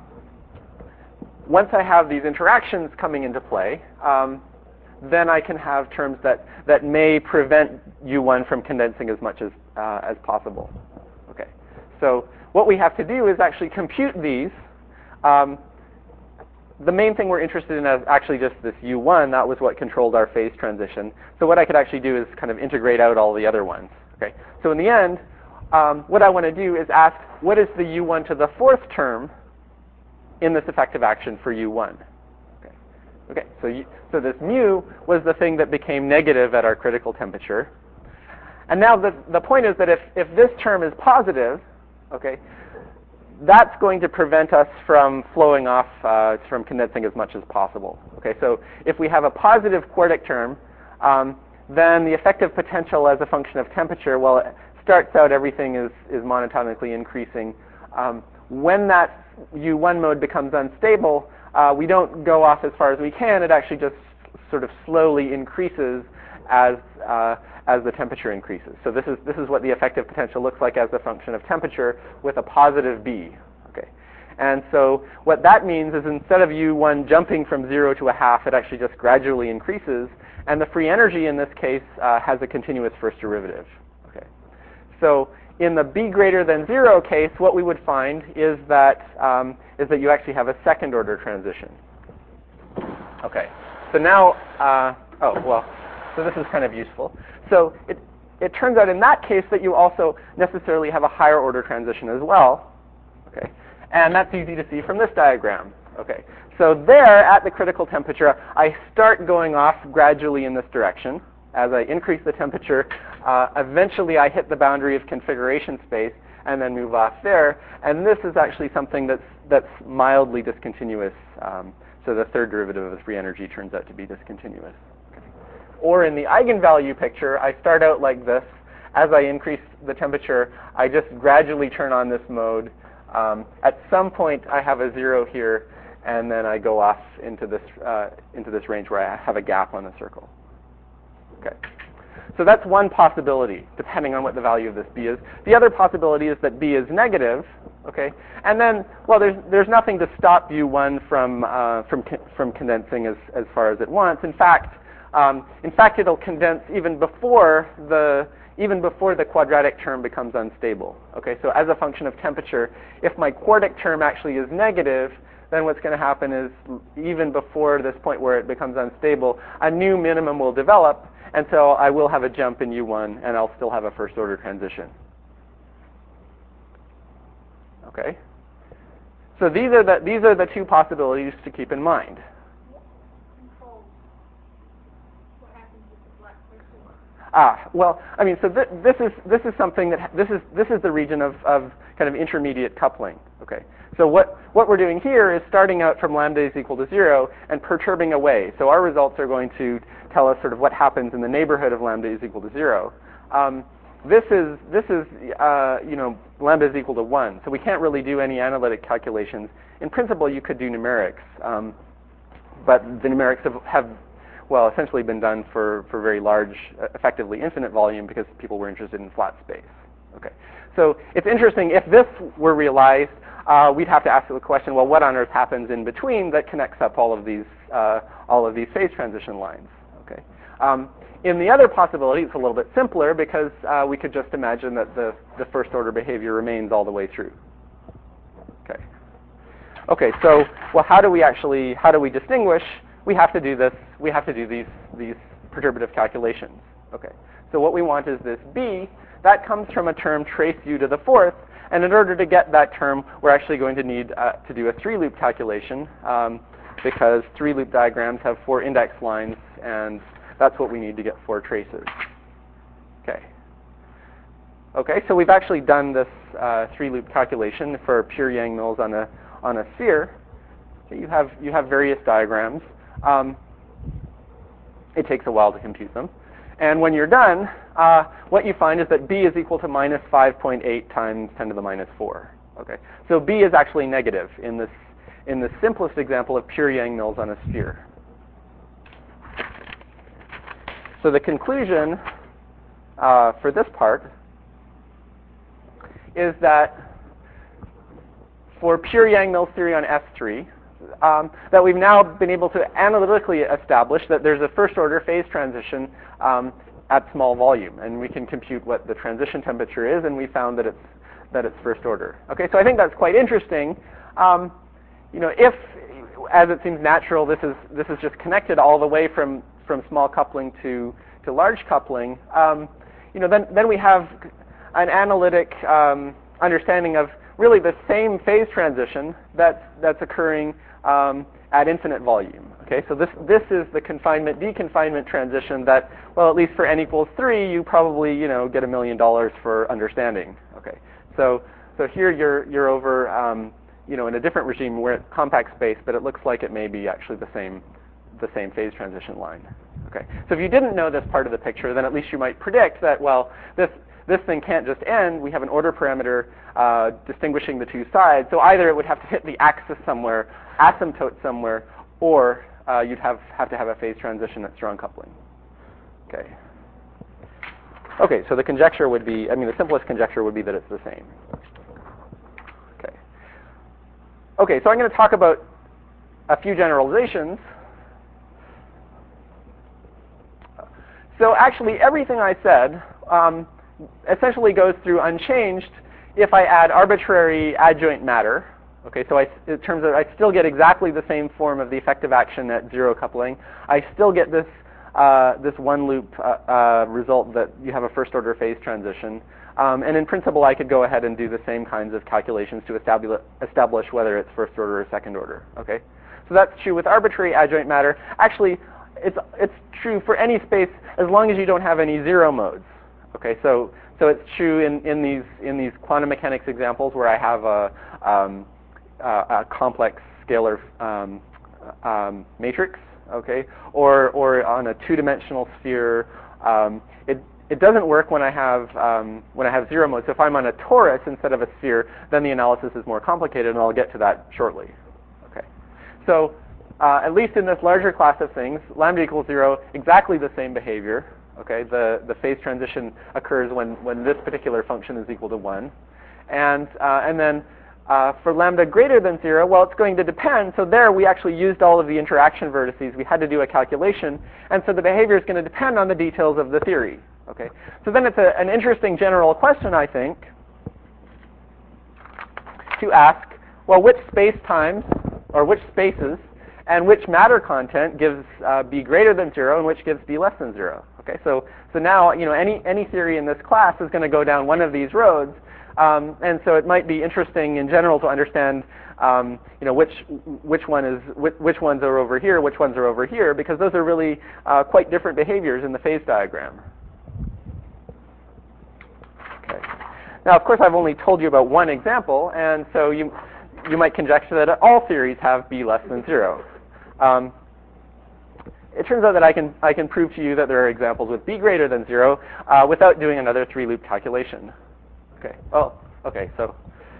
once I have these interactions coming into play, um, then I can have terms that that may prevent U one from condensing as much as uh, as possible. Okay, so what we have to do is actually compute these. Um, The main thing we're interested in is actually just this U one. That was what controlled our phase transition. So what I could actually do is kind of integrate out all the other ones. Okay. So in the end, um, what I want to do is ask, what is the U one to the fourth term in this effective action for U one? Okay. Okay. So you, so this mu was the thing that became negative at our critical temperature. And now the the point is that if if this term is positive, okay, that's going to prevent us from flowing off, uh, from condensing as much as possible. Okay, so if we have a positive quartic term, um, then the effective potential as a function of temperature, well, it starts out everything is, is monotonically increasing. Um, when that U one mode becomes unstable, uh, we don't go off as far as we can. It actually just sort of slowly increases as uh, as the temperature increases. So this is this is what the effective potential looks like as a function of temperature with a positive B. Okay, and so what that means is instead of U one jumping from zero to a half, it actually just gradually increases, and the free energy in this case uh, has a continuous first derivative. Okay, so in the B greater than zero case, what we would find is that um, is that you actually have a second order transition. Okay, so now uh, oh well. So this is kind of useful. So it, it turns out in that case that you also necessarily have a higher order transition as well. Okay, and that's easy to see from this diagram. Okay, so there at the critical temperature, I start going off gradually in this direction. As I increase the temperature, uh, eventually I hit the boundary of configuration space and then move off there. And this is actually something that's that's mildly discontinuous. Um, so the third derivative of the free energy turns out to be discontinuous. Or in the eigenvalue picture, I start out like this. As I increase the temperature, I just gradually turn on this mode. Um, at some point, I have a zero here, and then I go off into this uh, into this range where I have a gap on the circle. Okay, so that's one possibility, depending on what the value of this B is. The other possibility is that B is negative. Okay, and then well, there's there's nothing to stop U one from uh, from from condensing as as far as it wants. In fact. Um, in fact, it'll condense even before the even before the quadratic term becomes unstable. Okay, so as a function of temperature, if my quartic term actually is negative, then what's going to happen is even before this point where it becomes unstable, a new minimum will develop, and so I will have a jump in U one, and I'll still have a first order transition. Okay, so these are the these are the two possibilities to keep in mind. Ah, well, I mean, so th- this is this is something that this is this is the region of, of kind of intermediate coupling. Okay, so what what we're doing here is starting out from lambda is equal to zero and perturbing away. So our results are going to tell us sort of what happens in the neighborhood of lambda is equal to zero. Um, this is this is uh, you know lambda is equal to one, so we can't really do any analytic calculations. In principle, you could do numerics, um, but the numerics have, have well, essentially been done for, for very large, uh, effectively infinite volume because people were interested in flat space. Okay, so it's interesting, if this were realized, uh, we'd have to ask the question, well, what on earth happens in between that connects up all of these, uh, all of these phase transition lines? Okay. Um, in the other possibility, it's a little bit simpler because uh, we could just imagine that the, the first order behavior remains all the way through. Okay. Okay, so, well, how do we actually, how do we distinguish? We have to do this, we have to do these, these perturbative calculations. Okay, so what we want is this B, that comes from a term trace U to the fourth, and in order to get that term, we're actually going to need uh, to do a three-loop calculation, um, because three-loop diagrams have four index lines, and that's what we need to get four traces. Okay. Okay, so we've actually done this uh, three-loop calculation for pure Yang mills on a, on a sphere. So you have, you have various diagrams. Um, it takes a while to compute them. And when you're done, uh, what you find is that B is equal to minus five point eight times ten to the minus four. Okay, so B is actually negative in this in the simplest example of pure Yang-Mills on a sphere. So the conclusion uh, for this part is that for pure Yang-Mills theory on S three, um, that we've now been able to analytically establish that there's a first-order phase transition um, at small volume, and we can compute what the transition temperature is, and we found that it's that it's first order. Okay, so I think that's quite interesting. Um, you know, if, as it seems natural, this is this is just connected all the way from from small coupling to to large coupling. Um, you know, then then we have an analytic um, understanding of really the same phase transition that's that's occurring um, at infinite volume. Okay, so this this is the confinement deconfinement transition that, well, at least for n equals three, you probably you know get a million dollars for understanding. Okay, so so here you're you're over um, you know in a different regime, we're at compact space, but it looks like it may be actually the same the same phase transition line. Okay, so if you didn't know this part of the picture, then at least you might predict that, well, this this thing can't just end. We have an order parameter uh, distinguishing the two sides. So either it would have to hit the axis somewhere, asymptote somewhere, or uh, you'd have, have to have a phase transition at strong coupling. Okay. Okay, so the conjecture would be, I mean, the simplest conjecture would be that it's the same. Okay. Okay, so I'm going to talk about a few generalizations. So actually, everything I said um, essentially goes through unchanged if I add arbitrary adjoint matter. Okay, so I, in terms of, I still get exactly the same form of the effective action at zero coupling. I still get this uh, this one loop uh, uh, result that you have a first order phase transition. Um, and in principle, I could go ahead and do the same kinds of calculations to establish, establish whether it's first order or second order. Okay, so that's true with arbitrary adjoint matter. Actually, it's it's true for any space as long as you don't have any zero modes. Okay, so so it's true in, in these in these quantum mechanics examples where I have a, um, a, a complex scalar um, um, matrix. Okay, or or on a two-dimensional sphere. Um, it it doesn't work when I have um, when I have zero modes. So if I'm on a torus instead of a sphere, then the analysis is more complicated, and I'll get to that shortly. Okay, so. Uh, at least in this larger class of things, lambda equals zero, exactly the same behavior. Okay, the, the phase transition occurs when, when this particular function is equal to one. And, uh, and then uh, for lambda greater than zero, well, it's going to depend. So there we actually used all of the interaction vertices. We had to do a calculation. And so the behavior is going to depend on the details of the theory. Okay, so then it's a, an interesting general question, I think, to ask, well, which space times or which spaces and which matter content gives uh, B greater than zero and which gives B less than zero. Okay, so so now you know any any theory in this class is going to go down one of these roads, um, and so it might be interesting in general to understand um, you know which which one is which, which ones are over here, which ones are over here, because those are really uh, quite different behaviors in the phase diagram. Okay. Now, of course, I've only told you about one example, and so you you might conjecture that all theories have B less than zero. Um, it turns out that I can I can prove to you that there are examples with B greater than zero uh, without doing another three-loop calculation. Okay. Well, okay. So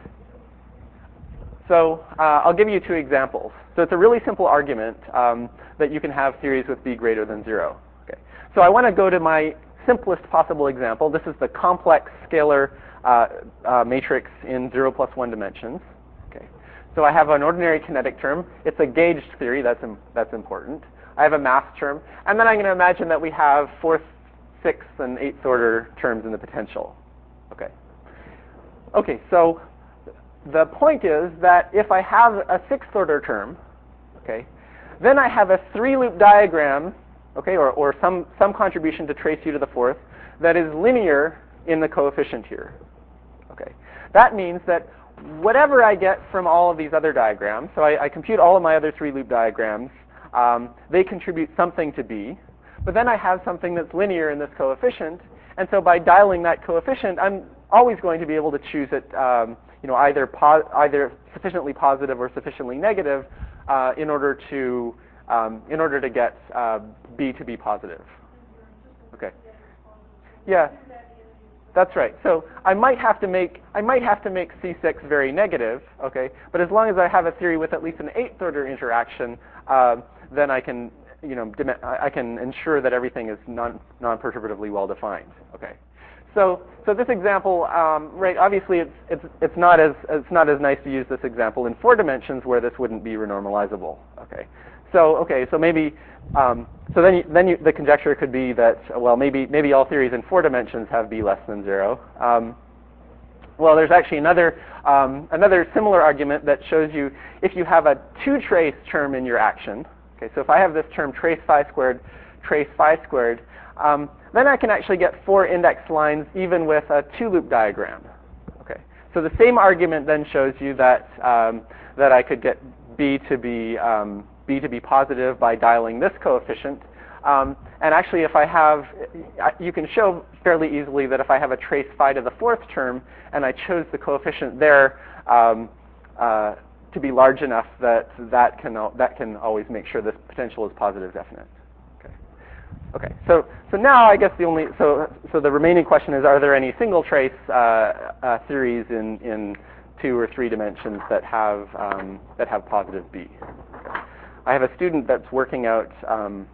so uh, I'll give you two examples. So it's a really simple argument um, that you can have theories with B greater than zero. Okay. So I want to go to my simplest possible example. This is the complex scalar uh, uh, matrix in zero plus one dimensions. So I have an ordinary kinetic term. It's a gauged theory. That's im- that's important. I have a mass term, and then I'm going to imagine that we have fourth, sixth, and eighth order terms in the potential. Okay. Okay. So the point is that if I have a sixth order term, okay, then I have a three-loop diagram, okay, or or some some contribution to trace u to the fourth that is linear in the coefficient here. Okay. That means that whatever I get from all of these other diagrams, so I, I compute all of my other three-loop diagrams, um, they contribute something to B, but then I have something that's linear in this coefficient, and so by dialing that coefficient, I'm always going to be able to choose it, um, you know, either po- either sufficiently positive or sufficiently negative uh, in order to um, in order to get uh, B to be positive. Okay. Yeah. That's right. So I might have to make I might have to make C six very negative, okay? But as long as I have a theory with at least an eighth order interaction, uh, then I can you know I can ensure that everything is non non-perturbatively well defined. Okay. So so this example, um, right? Obviously, it's it's it's not as it's not as nice to use this example in four dimensions where this wouldn't be renormalizable. Okay. So okay, so maybe um, so then you, then you, the conjecture could be that well maybe maybe all theories in four dimensions have b less than zero. Um, well, there's actually another um, another similar argument that shows you if you have a two trace term in your action. Okay, so if I have this term trace phi squared, trace phi squared, um, then I can actually get four index lines even with a two loop diagram. Okay, so the same argument then shows you that um, that I could get b to be um, b to be positive by dialing this coefficient. Um, and actually, if I have, you can show fairly easily that if I have a trace phi to the fourth term, and I chose the coefficient there um, uh, to be large enough that that can that can always make sure this potential is positive definite. Okay. Okay. So so now I guess the only so so the remaining question is: are there any single trace uh, uh, theories in in two or three dimensions that have um, that have positive b? I have a student that's working out um,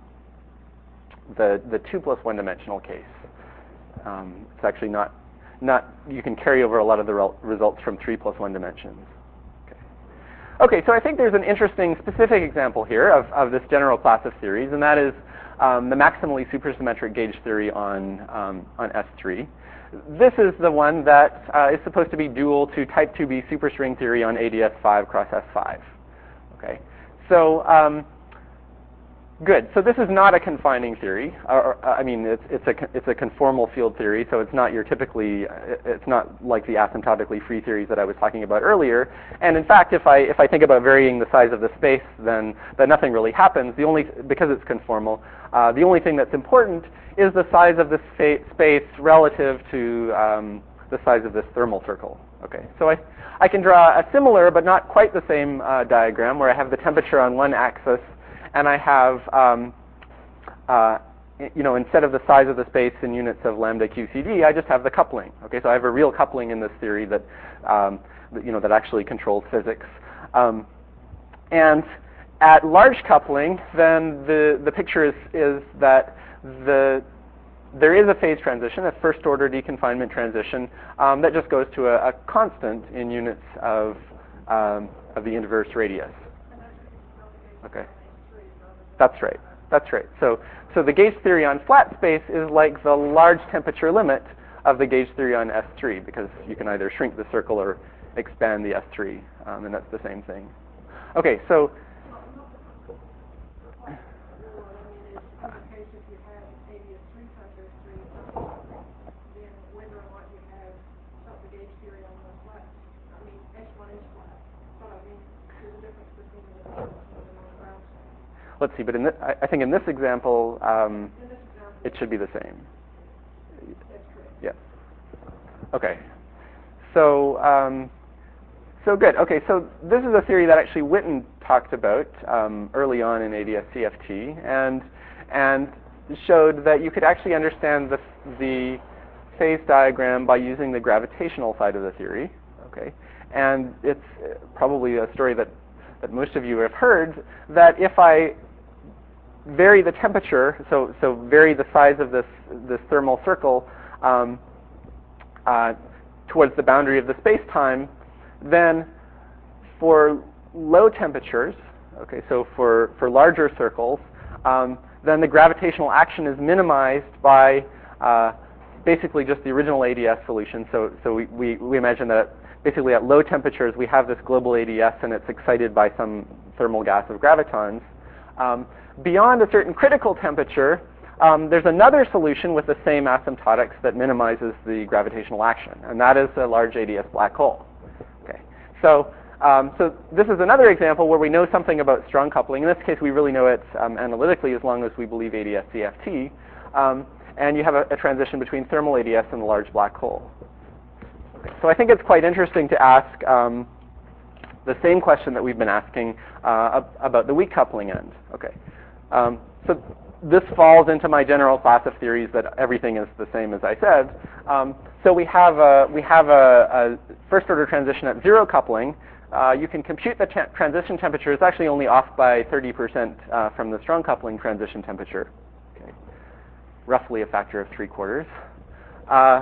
the the two plus one dimensional case. Um, it's actually not not you can carry over a lot of the re- results from three plus one dimensions. Okay. Okay, so I think there's an interesting specific example here of, of this general class of theories, and that is um, the maximally supersymmetric gauge theory on um, on S three. This is the one that uh, is supposed to be dual to type two b superstring theory on A D S five cross S five. Okay. So, um, good. So this is not a confining theory. Or, or, I mean, it's it's a it's a conformal field theory. So it's not your typically it's not like the asymptotically free theories that I was talking about earlier. And in fact, if I if I think about varying the size of the space, then then nothing really happens. The only because it's conformal, uh, the only thing that's important is the size of the spa- space relative to um, the size of this thermal circle. Okay. So I. I can draw a similar but not quite the same uh, diagram where I have the temperature on one axis and I have, um, uh, you know, instead of the size of the space in units of lambda Q C D, I just have the coupling. Okay, so I have a real coupling in this theory that, um, that you know, that actually controls physics. Um, and at large coupling, then the, the picture is, is that the there is a phase transition, a first order deconfinement transition, um, that just goes to a, a constant in units of, um, of the inverse radius. Okay. That's right. That's right. So, so the gauge theory on flat space is like the large temperature limit of the gauge theory on S three, because you can either shrink the circle or expand the S three, um, and that's the same thing. Okay, so let's see, but in this, I, I think in this example, um, it should be the same. Yes. Okay. So, um, so good. Okay, so this is a theory that actually Witten talked about um, early on in A D S C F T, and and showed that you could actually understand the the phase diagram by using the gravitational side of the theory. Okay, and it's probably a story that that most of you have heard, that if I vary the temperature, so so vary the size of this this thermal circle um, uh, towards the boundary of the space-time, then for low temperatures, okay, so for, for larger circles, um, then the gravitational action is minimized by uh, basically just the original A D S solution. So so we, we, we imagine that basically at low temperatures we have this global A D S and it's excited by some thermal gas of gravitons. Um, beyond a certain critical temperature, um, there's another solution with the same asymptotics that minimizes the gravitational action, and that is a large A D S black hole. Okay, so um, so this is another example where we know something about strong coupling. In this case, we really know it um, analytically as long as we believe A D S C F T, um, and you have a, a transition between thermal A D S and the large black hole. Okay, so I think it's quite interesting to ask um, the same question that we've been asking uh, about the weak coupling end. Okay, um, so this falls into my general class of theories that everything is the same as I said. Um, so we have a, we have a, a first order transition at zero coupling. Uh, you can compute the tra- transition temperature. It's actually only off by thirty percent uh, from the strong coupling transition temperature. Okay. Roughly a factor of three quarters. Uh,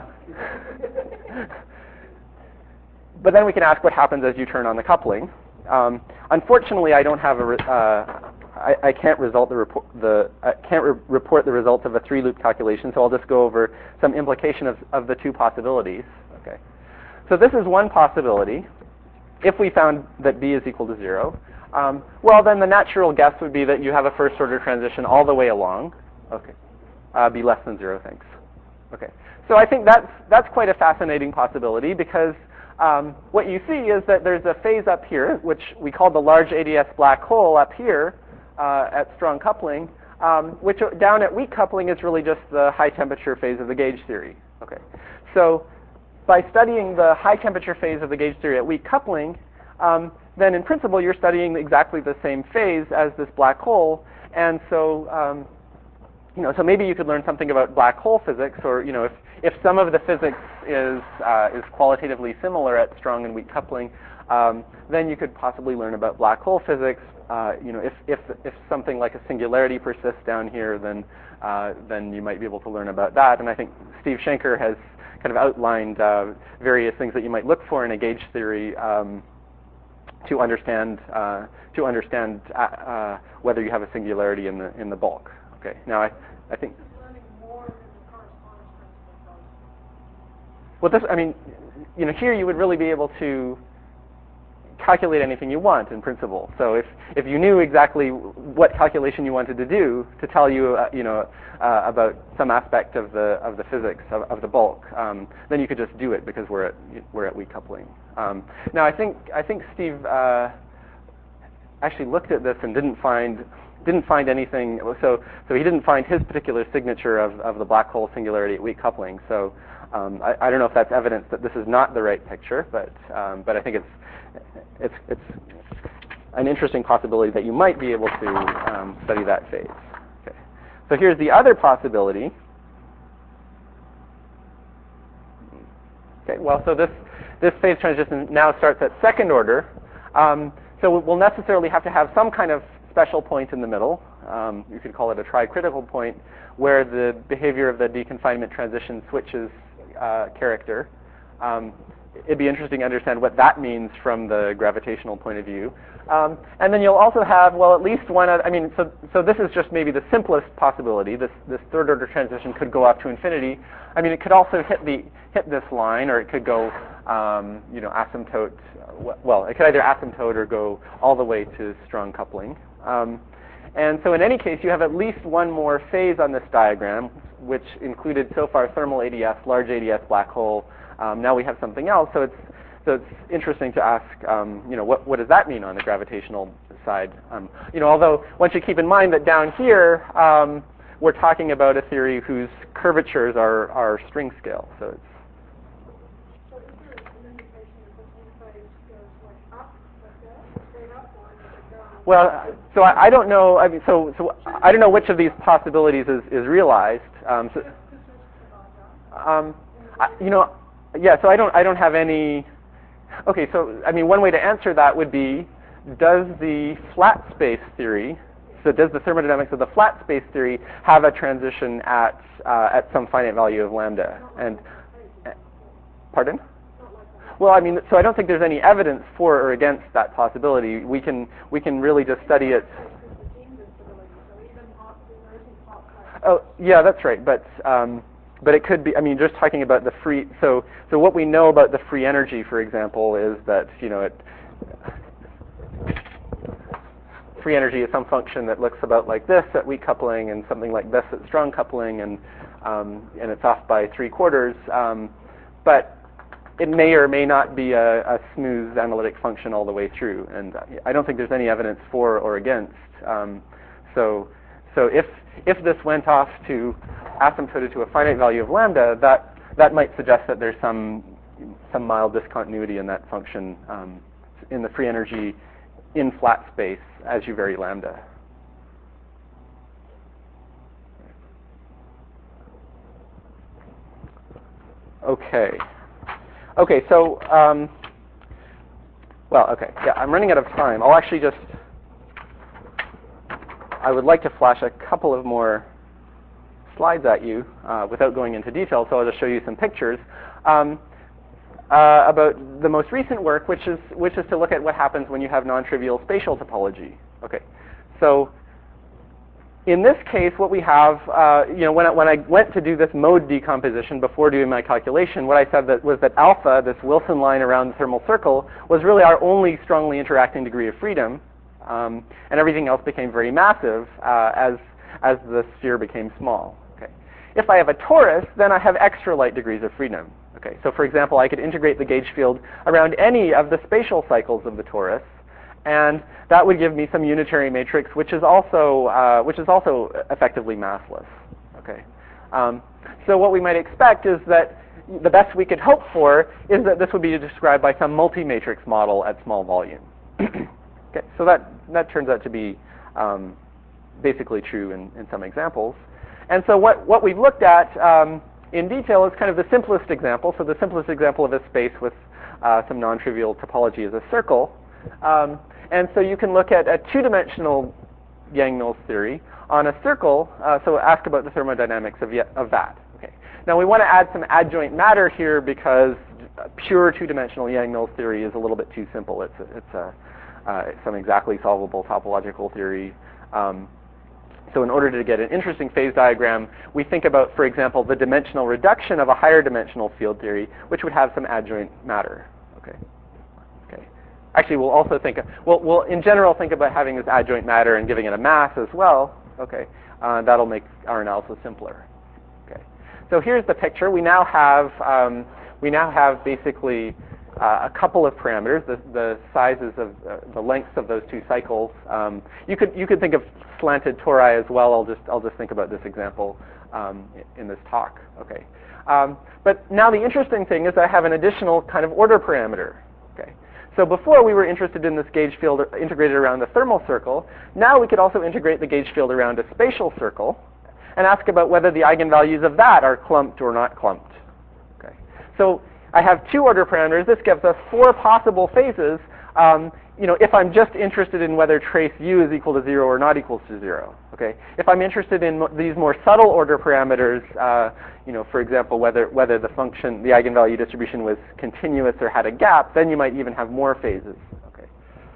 but then we can ask what happens as you turn on the coupling. Um, unfortunately, I don't have a, re- uh, I, I can't result the report the I can't re- report the results of a three-loop calculation. So I'll just go over some implication of, of the two possibilities. Okay. So this is one possibility. If we found that B is equal to zero, um, well, then the natural guess would be that you have a first-order transition all the way along. Okay. Uh, be less than zero. Thanks. Okay. So I think that's that's quite a fascinating possibility because um, what you see is that there's a phase up here, which we call the large A D S black hole up here uh, at strong coupling, um, which down at weak coupling is really just the high temperature phase of the gauge theory. Okay. So by studying the high temperature phase of the gauge theory at weak coupling, um, then in principle you're studying exactly the same phase as this black hole, and so um, you know, so maybe you could learn something about black hole physics, or you know, if if some of the physics is uh, is qualitatively similar at strong and weak coupling, um, then you could possibly learn about black hole physics. Uh, you know, if if if something like a singularity persists down here, then uh, then you might be able to learn about that. And I think Steve Schenker has kind of outlined uh, various things that you might look for in a gauge theory um, to understand uh, to understand uh, uh, whether you have a singularity in the in the bulk. Okay. Now I I think. Well, this I mean, you know, here you would really be able to calculate anything you want in principle. So if if you knew exactly what calculation you wanted to do to tell you uh, you know uh, about some aspect of the of the physics of, of the bulk, um, then you could just do it because we're at we're at weak coupling. Um, now I think I think Steve uh, actually looked at this and didn't find didn't find anything. So so he didn't find his particular signature of, of the black hole singularity at weak coupling. So um, I, I don't know if that's evidence that this is not the right picture, but um, but I think it's It's it's an interesting possibility that you might be able to um, study that phase. Okay. So here's the other possibility. Okay. Well, so this this phase transition now starts at second order. Um, so we'll necessarily have to have some kind of special point in the middle. Um, you could call it a tri-critical point, where the behavior of the deconfinement transition switches uh, character. Um, It'd be interesting to understand what that means from the gravitational point of view. Um, and then you'll also have, well, at least one other, I mean, so so this is just maybe the simplest possibility. This this third order transition could go up to infinity. I mean, it could also hit the hit this line, or it could go, um, you know, asymptote. Well, it could either asymptote or go all the way to strong coupling. Um, and so in any case, you have at least one more phase on this diagram, which included so far thermal A D S, large A D S black hole. Um, now we have something else, so it's so it's interesting to ask, um, you know, what what does that mean on the gravitational side? Um, you know, although once you keep in mind that down here um, we're talking about a theory whose curvatures are are string scale, so it's. So is there an indication that this phase goes like up, like that, straight up, or does it go? Well, so I, I don't know. I mean, so so I don't know which of these possibilities is is realized. Um, so, um, I, you know. Yeah, so I don't I don't have any. Okay, so I mean, one way to answer that would be, does the flat space theory, so does the thermodynamics of the flat space theory have a transition at uh, at some finite value of lambda? And uh, pardon? Well, I mean, so I don't think there's any evidence for or against that possibility. We can we can really just study it. Oh, yeah, that's right, but. Um, But it could be, I mean, just talking about the free, so so what we know about the free energy, for example, is that, you know, it, free energy is some function that looks about like this at weak coupling and something like this at strong coupling, and um, and it's off by three quarters. Um, but it may or may not be a, a smooth analytic function all the way through, and I don't think there's any evidence for or against. Um, so so if if this went off to asymptoted to a finite value of lambda, that that might suggest that there's some some mild discontinuity in that function um, in the free energy in flat space as you vary lambda. Okay. Okay, so, um, well, okay, yeah, I'm running out of time. I'll actually just, I would like to flash a couple of more slides at you uh, without going into detail, so I'll just show you some pictures um, uh, about the most recent work, which is which is to look at what happens when you have non-trivial spatial topology. Okay, so in this case, what we have, uh, you know, when I, when I went to do this mode decomposition before doing my calculation, what I said that was that alpha, this Wilson line around the thermal circle, was really our only strongly interacting degree of freedom, um, and everything else became very massive uh, as as the sphere became small. Okay. If I have a torus, then I have extra light degrees of freedom. Okay. So, for example, I could integrate the gauge field around any of the spatial cycles of the torus, and that would give me some unitary matrix, which is also uh, which is also effectively massless. Okay. Um, so what we might expect is that the best we could hope for is that this would be described by some multi-matrix model at small volume. Okay. So that that turns out to be um, basically true in, in some examples. And so what what we've looked at um, in detail is kind of the simplest example. So the simplest example of a space with uh, some non-trivial topology is a circle. Um, and so you can look at a two-dimensional Yang-Mills theory on a circle, uh, so ask about the thermodynamics of, yet, of that. Okay. Now we want to add some adjoint matter here because pure two-dimensional Yang-Mills theory is a little bit too simple. It's, a, it's a, uh, some exactly solvable topological theory. Um, so in order to get an interesting phase diagram, we think about, for example, the dimensional reduction of a higher dimensional field theory, which would have some adjoint matter. Okay. Actually, we'll also think, we'll, we'll in general think about having this adjoint matter and giving it a mass as well. Okay, uh, that'll make our analysis simpler. Okay, so here's the picture. We now have um, we now have basically uh, a couple of parameters, the, the sizes of uh, the lengths of those two cycles. Um, you could you could think of slanted tori as well. I'll just I'll just think about this example um, in this talk. Okay, um, but now the interesting thing is I have an additional kind of order parameter. Okay. So before we were interested in this gauge field integrated around the thermal circle. Now we could also integrate the gauge field around a spatial circle and ask about whether the eigenvalues of that are clumped or not clumped. Okay. So I have two order parameters. This gives us four possible phases. Um, you know, if I'm just interested in whether trace U is equal to zero or not equal to zero. Okay. If I'm interested in mo- these more subtle order parameters, uh, you know, for example, whether whether the function, the eigenvalue distribution was continuous or had a gap, then you might even have more phases. Okay.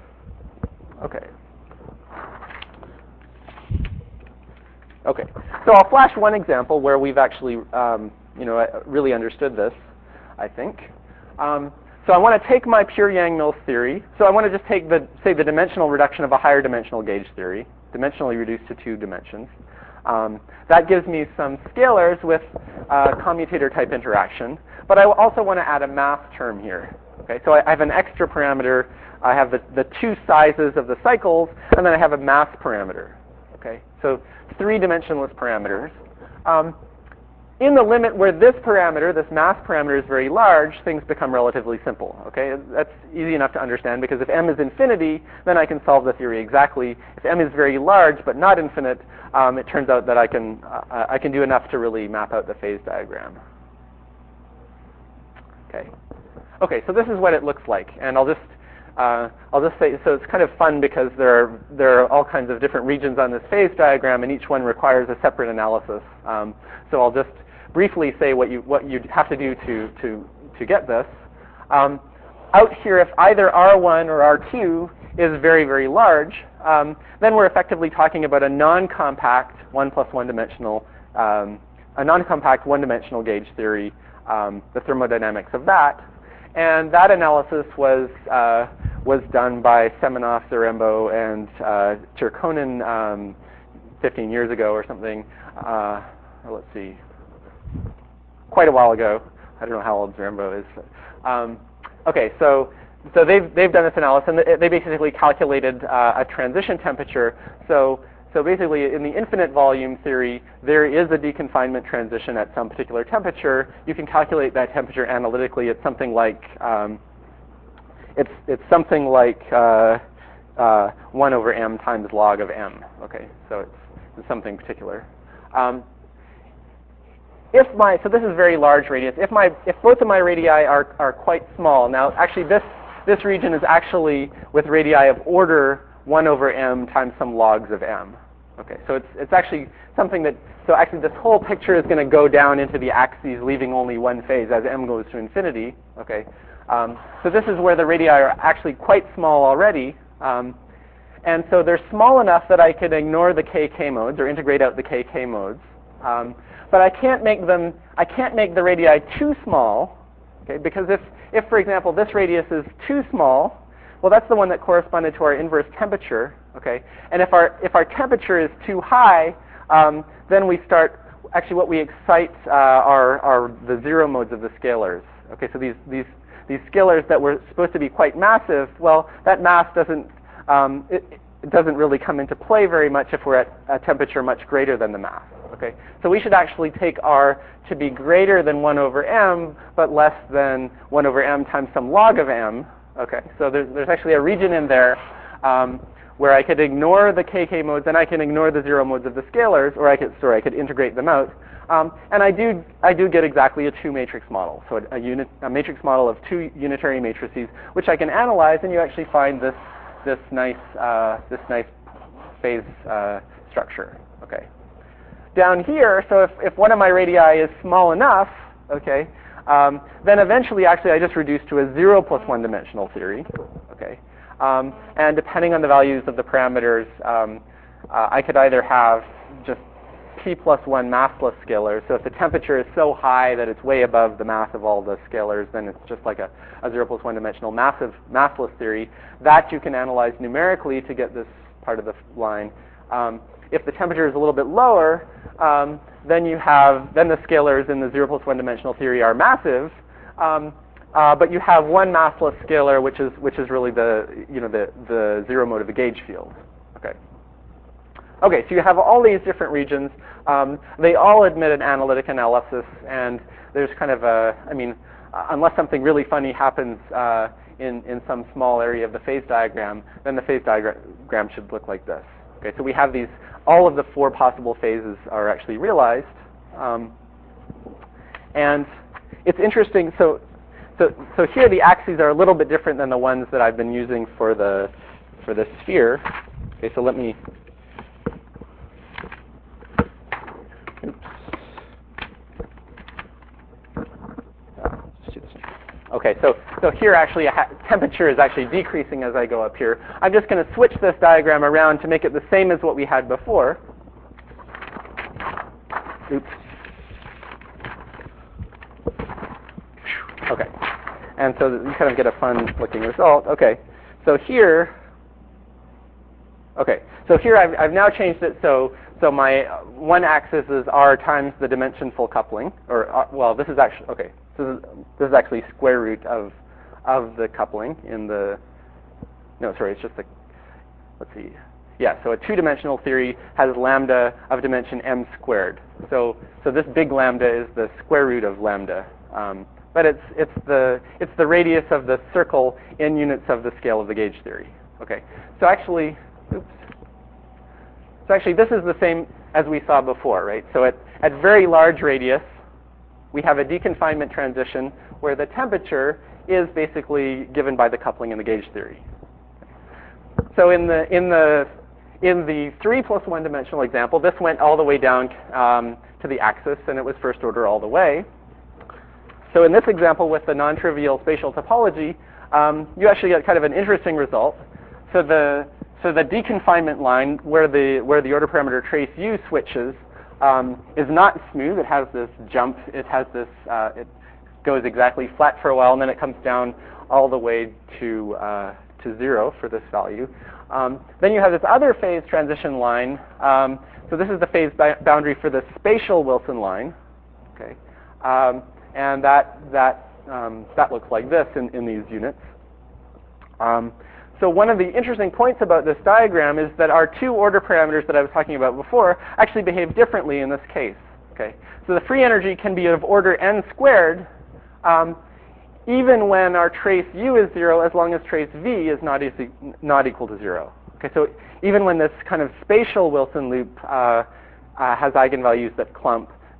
Okay. Okay. So I'll flash one example where we've actually, um, you know, really understood this, I think. Um, So I want to take my pure Yang-Mills theory. So I want to just take the, say, the dimensional reduction of a higher dimensional gauge theory, dimensionally reduced to two dimensions. Um, that gives me some scalars with uh, commutator type interaction. But I also want to add a mass term here. Okay, so I, I have an extra parameter. I have the, the two sizes of the cycles, and then I have a mass parameter. Okay, so three dimensionless parameters. Um, In the limit where this parameter, this mass parameter, is very large, things become relatively simple. Okay, that's easy enough to understand because if m is infinity, then I can solve the theory exactly. If m is very large but not infinite, um, it turns out that I can uh, I can do enough to really map out the phase diagram. Okay, okay, so this is what it looks like, and I'll just uh, I'll just say so. It's kind of fun because there are there are all kinds of different regions on this phase diagram, and each one requires a separate analysis. Um, so I'll just briefly say what you what you have to do to to to get this. Um, out here, if either R one or R two is very very large, um, then we're effectively talking about a non-compact one plus one dimensional um, a non-compact one-dimensional gauge theory, um, the thermodynamics of that, and that analysis was uh, was done by Semenoff, Zarembo, and uh, Tirkkonen um, fifteen years ago or something. Uh, let's see. Quite a while ago. I don't know how old Zarembo is. Um, okay, so so they've they've done this analysis, and they basically calculated uh, a transition temperature. So so basically, in the infinite volume theory, there is a deconfinement transition at some particular temperature. You can calculate that temperature analytically. It's something like um, it's it's something like uh, uh, one over m times log of m. Okay, so it's, it's something particular. Um, if my, so this is very large radius, if my, if both of my radii are, are quite small, now actually this, this region is actually with radii of order one over m times some logs of m. Okay, so it's, it's actually something that, so actually this whole picture is going to go down into the axes, leaving only one phase as m goes to infinity. Okay, um, so this is where the radii are actually quite small already. Um, and so they're small enough that I could ignore the k k modes or integrate out the k k modes. Um, but I can't make them, I can't make the radii too small, okay, because if, if, for example, this radius is too small, well, that's the one that corresponded to our inverse temperature, okay? And if our, if our temperature is too high, um, then we start, actually what we excite uh, are, are the zero modes of the scalars. Okay, so these, these, these scalars that were supposed to be quite massive, well, that mass doesn't, um, it, it doesn't really come into play very much if we're at a temperature much greater than the mass. Okay, so we should actually take R to be greater than one over m, but less than one over m times some log of m. Okay, so there's, there's actually a region in there um, where I could ignore the k k modes and I can ignore the zero modes of the scalars, or I could, sorry, I could integrate them out. Um, and I do, I do get exactly a two-matrix model, so a, a, unit, a matrix model of two unitary matrices, which I can analyze, and you actually find this, this nice, uh, this nice phase uh, structure. Okay. Down here, so if, if one of my radii is small enough, okay, um, then eventually, actually, I just reduce to a zero plus one dimensional theory. Okay, um, and depending on the values of the parameters, um, uh, I could either have just p plus one massless scalars. So if the temperature is so high that it's way above the mass of all the scalars, then it's just like a, a zero plus one dimensional massive massless theory. That you can analyze numerically to get this part of the line. Um, if the temperature is a little bit lower, um, then you have, then the scalars in the zero plus one dimensional theory are massive, um, uh, but you have one massless scalar, which is which is really the, you know, the, the zero mode of the gauge field. Okay. Okay, so you have all these different regions. Um, they all admit an analytic analysis, and there's kind of a, I mean, uh, unless something really funny happens uh, in, in some small area of the phase diagram, then the phase diagram should look like this. Okay, so we have these, all of the four possible phases are actually realized. Um, and it's interesting, so, so, so here the axes are a little bit different than the ones that I've been using for the, for the sphere. Okay, so let me, oops. Okay, so, so here actually ha temperature is actually decreasing as I go up here. I'm just going to switch this diagram around to make it the same as what we had before. Oops. Okay, and so you kind of get a fun looking result. Okay, so here, okay, so here I've, I've now changed it so, so my one axis is R times the dimension full coupling, or, uh, well, this is actually, okay. So this is actually square root of of the coupling in the, no, sorry, it's just a, let's see. Yeah, so a two-dimensional theory has lambda of dimension m squared. So so this big lambda is the square root of lambda. Um, but it's it's the it's the radius of the circle in units of the scale of the gauge theory. Okay. So actually, oops. So actually this is the same as we saw before, right? So at, at very large radius, we have a deconfinement transition where the temperature is basically given by the coupling in the gauge theory. So in the in the in the three plus one dimensional example, this went all the way down um, to the axis, and it was first order all the way. So in this example with the non-trivial spatial topology, um, you actually get kind of an interesting result. So the so the deconfinement line where the where the order parameter trace u switches Um, is not smooth. It has this jump. It has this. Uh, it goes exactly flat for a while, and then it comes down all the way to uh, to zero for this value. Um, then you have this other phase transition line. Um, so this is the phase bi- boundary for the spatial Wilson line. Okay, um, and that that um, that looks like this in, in these units. Um, So one of the interesting points about this diagram is that our two order parameters that I was talking about before actually behave differently in this case. Okay, so the free energy can be of order n squared, um, even when our trace u is zero, as long as trace v is not easy, not equal to zero. Okay, so even when this kind of spatial Wilson loop uh, uh, has eigenvalues that clump,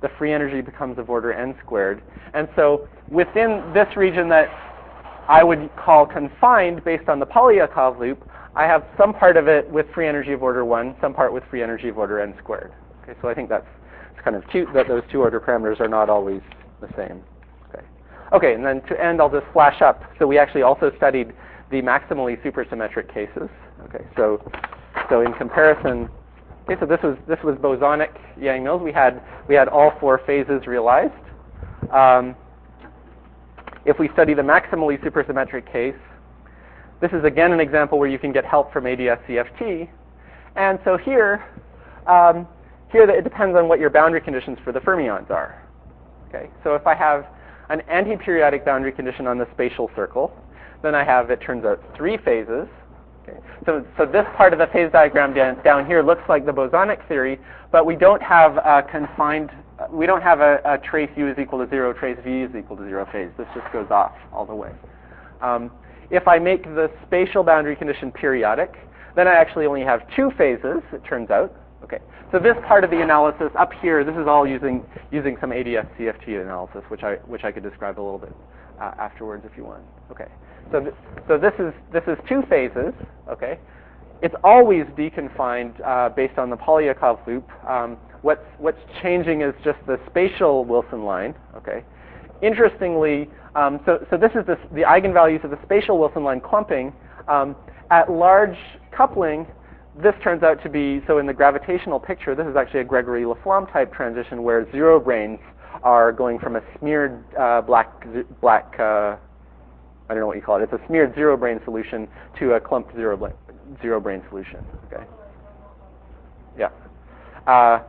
the free energy becomes of order n squared. And so within this region that I would call confined based on the Polyakov loop, I have some part of it with free energy of order one, some part with free energy of order n squared. Okay, so I think that's it's kind of cute that those two order parameters are not always the same. Okay, okay, and then to end, I'll just flash up. So we actually also studied the maximally supersymmetric cases. Okay, so so in comparison, okay, so this was this was bosonic Yang-Mills. We had we had all four phases realized. Um, if we study the maximally supersymmetric case, this is again an example where you can get help from A D S C F T. And so here, um, here it depends on what your boundary conditions for the fermions are. Okay, so if I have an anti-periodic boundary condition on the spatial circle, then I have, it turns out, three phases. Okay. So, so this part of the phase diagram down, down here looks like the bosonic theory, but we don't have a confined, we don't have a, a trace U is equal to zero, trace V is equal to zero phase. This just goes off all the way. Um, if I make the spatial boundary condition periodic, then I actually only have two phases, it turns out. Okay. So this part of the analysis up here, this is all using using some A D S C F T analysis, which I which I could describe a little bit uh, afterwards if you want. Okay. So th- so this is this is two phases. Okay. It's always deconfined uh, based on the Polyakov loop. Um, what's what's changing is just the spatial Wilson line. Okay. Interestingly, um, so so this is the, the eigenvalues of the spatial Wilson line clumping um, at large coupling. This turns out to be, so in the gravitational picture, this is actually a Gregory Laflamme type transition where zero branes are going from a smeared uh, black, black uh, I don't know what you call it, it's a smeared zero brane solution to a clumped zero, bla- zero brane solution. Okay. Yeah. Uh,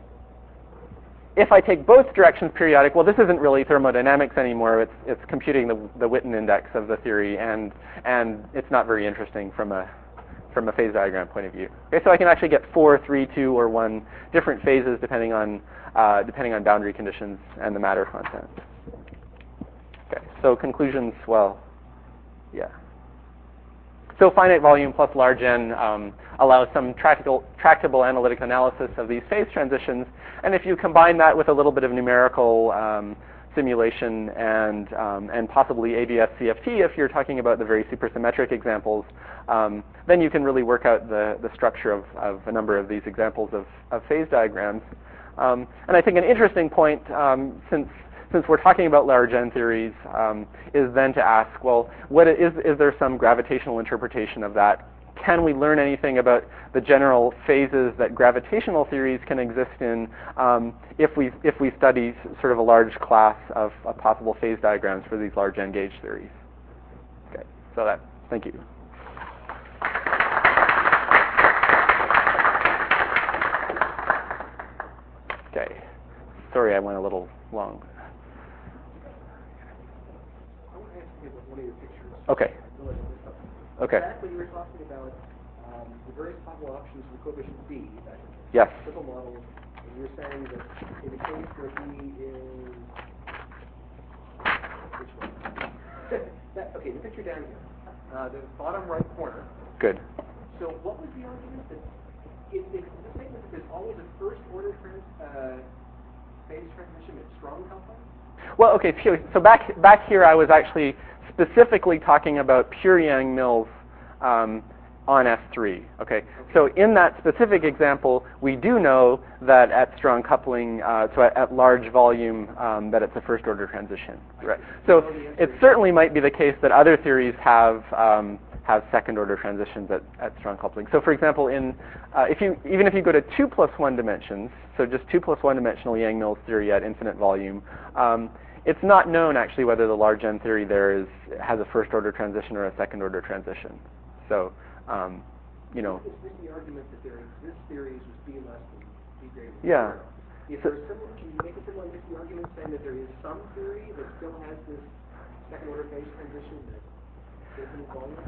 if I take both directions periodic, well, this isn't really thermodynamics anymore. It's it's computing the the Witten index of the theory, and and it's not very interesting from a from a phase diagram point of view. Okay, so I can actually get four, three, two, or one different phases depending on uh, depending on boundary conditions and the matter content. Okay, so conclusions. Well, yeah. So finite volume plus large n um, allows some tractable, tractable analytic analysis of these phase transitions, and if you combine that with a little bit of numerical um, simulation and um, and possibly A D S C F T, if you're talking about the very supersymmetric examples, um, then you can really work out the, the structure of, of a number of these examples of, of phase diagrams. Um, and I think an interesting point, um, since since we're talking about large n theories, um, is then to ask, well, what is is there some gravitational interpretation of that? Can we learn anything about the general phases that gravitational theories can exist in um, if we if we study sort of a large class of, of possible phase diagrams for these large n gauge theories? Okay, so that. Thank you. Okay, sorry I went a little long. I want to ask you about one of your pictures. Okay. Okay. Exactly, you were talking about um, the various possible options for coefficient B, that yes. triple model, and you were saying that in the case where B is which one? that, okay, the picture down here, uh, the bottom right corner. Good. So what was the argument that it, it, the statement that there's always a first order trans, uh, phase transmission at strong coupling? Well, okay, so back back here I was actually specifically talking about pure Yang-Mills um, on S three. Okay, so in that specific example, we do know that at strong coupling, uh, so at, at large volume, um, that it's a first order transition. Right. So it certainly might be the case that other theories have um, have second order transitions at, at strong coupling. So for example, in uh, if you even if you go to two plus one dimensions, so just two plus one dimensional Yang-Mills theory at infinite volume, um, it's not known actually whether the large n theory there is has a first order transition or a second order transition. So um, you know. Is this the argument that there exist theories with B less than B greater than Yeah. zero? Is there similar, can you make a similar the argument saying that there is some theory that still has this second order phase transition that infinite volume?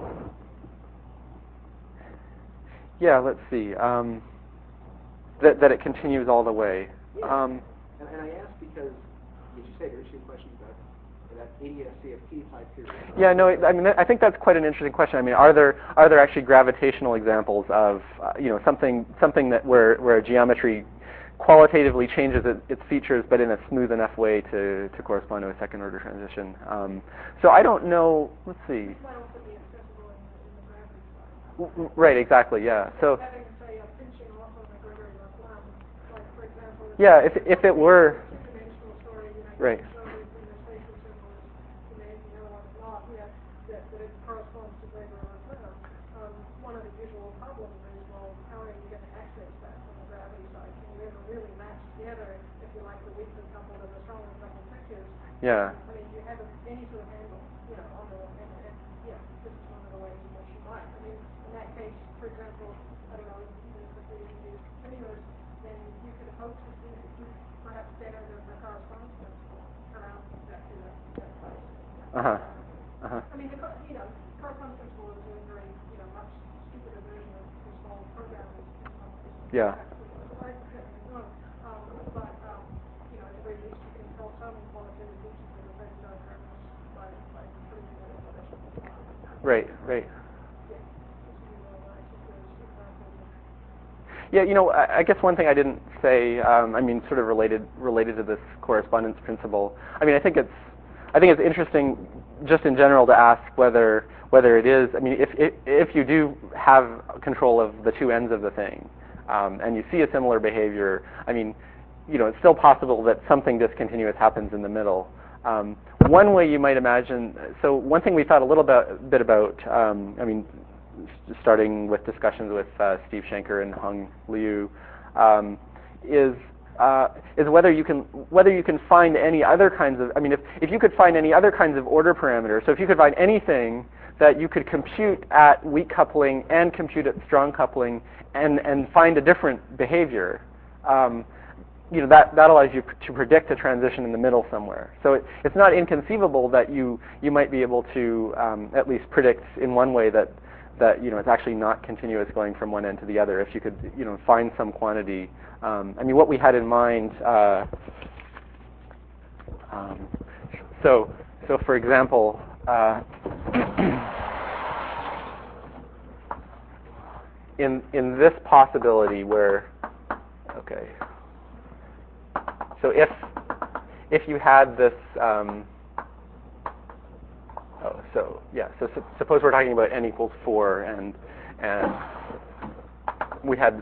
Yeah, let's see. Um, that that it continues all the way. Yeah. Um, and, and I ask because, as you say, there's two questions about that A D S C F T type theory. Yeah, no, I mean, I think that's quite an interesting question. I mean, are there are there actually gravitational examples of uh, you know something something that where where a geometry qualitatively changes it, its features, but in a smooth enough way to, to correspond to a second order transition. Um, so I don't know, let's see. It might also be accessible in the, in the gravity side. W- Right, exactly, yeah. So having, say, a pinching off on the Gregory Laflamme, like, for example, yeah, if if it were two-dimensional story, you know, right. you can show this in the spatial symbols, you may, you know, it's not yet, that, that it corresponds to Gregory Laflamme. Um, one of the usual problems is, well, how are you going to access that from the gravity side? Can you ever really match together, if you like, the weakly coupled and the strongly coupled pictures? Yeah. I mean, do you have any sort of handle, you know, on the, and, and yeah, this is one of the ways in which you might. I mean, in that case, for example, I don't know, if you use continuous, then you could hope to see if you perhaps better than the correspondence principle around exactly that, that place. Uh-huh. Uh-huh. I mean, the, you know, correspondence principle is a very, you know, much stupider version of this whole program is in some ways. Yeah. Right, wrong. Um, but, um, you know, at the very least, you can tell some qualitative features of the phase diagrams by, by putting in that information. Right, right. Yeah, this would be one of my examples. Yeah, you know, I, I guess one thing I didn't say, um, I mean, sort of related related to this correspondence principle. I mean, I think it's I think it's interesting, just in general, to ask whether whether it is. I mean, if if, if you do have control of the two ends of the thing, um, and you see a similar behavior, I mean, you know, it's still possible that something discontinuous happens in the middle. Um, one way you might imagine. So one thing we thought a little bit, bit about. Um, I mean. Starting with discussions with uh, Steve Shanker and Hung Liu, um, is uh, is whether you can whether you can find any other kinds of. I mean, if if you could find any other kinds of order parameters. So if you could find anything that you could compute at weak coupling and compute at strong coupling, and and find a different behavior. Um, you know, that, that allows you to predict a transition in the middle somewhere. So it, it's not inconceivable that you you might be able to um, at least predict in one way that that you know it's actually not continuous going from one end to the other. If you could you know find some quantity. Um, I mean, what we had in mind. Uh, um, so so for example. Uh, in in this possibility where okay. So if if you had this, um, oh, so yeah, so su- suppose we're talking about n equals four, and and we had,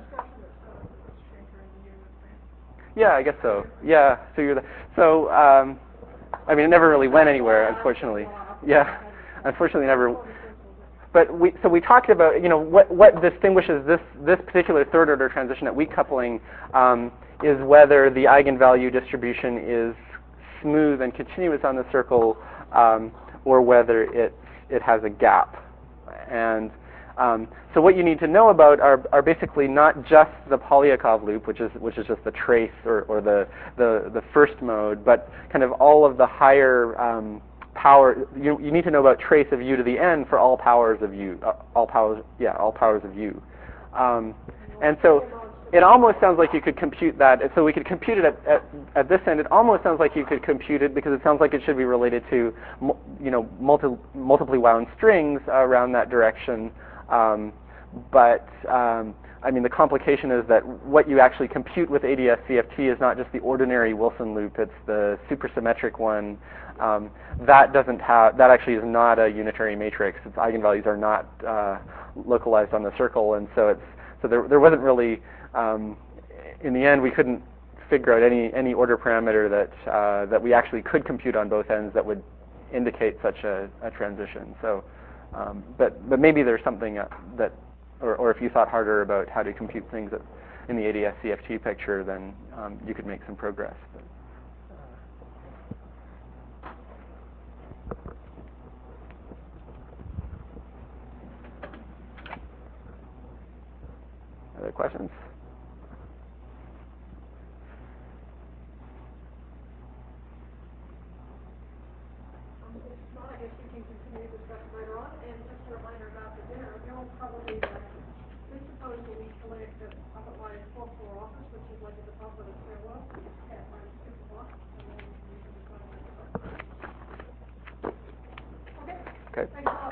yeah, I guess so, yeah. So you're the, so um, I mean, it never really went anywhere, unfortunately. Yeah, unfortunately, never. But we so we talked about you know what what distinguishes this this particular third order transition at weak coupling. Um, is whether the eigenvalue distribution is smooth and continuous on the circle, um, or whether it it has a gap. And um, so what you need to know about are, are basically not just the Polyakov loop, which is which is just the trace or, or the, the the first mode, but kind of all of the higher um, power. You you need to know about trace of u to the n for all powers of u, uh, all powers yeah all powers of u. Um, and so it almost sounds like you could compute that. So we could compute it at, at, at this end. It almost sounds like you could compute it because it sounds like it should be related to, you know, multi, multiply wound strings around that direction. Um, but um, I mean, the complication is that what you actually compute with A D S C F T is not just the ordinary Wilson loop; it's the supersymmetric one. Um, that doesn't have. That actually is not a unitary matrix. Its eigenvalues are not uh, localized on the circle, and so it's so there there wasn't really. Um, in the end, we couldn't figure out any any order parameter that uh, that we actually could compute on both ends that would indicate such a, a transition. So, um, but but maybe there's something uh, that, or, or if you thought harder about how to compute things that, in the A D S C F T picture, then um, you could make some progress. But, other questions? I guess we can continue the discussion later on. And just a reminder about the dinner, you'll probably, uh, please suppose you'll be collect up at my fourth floor office, which is like at the top of the stairwell, at my six o'clock, and then you can decide. Okay. Okay. Thanks.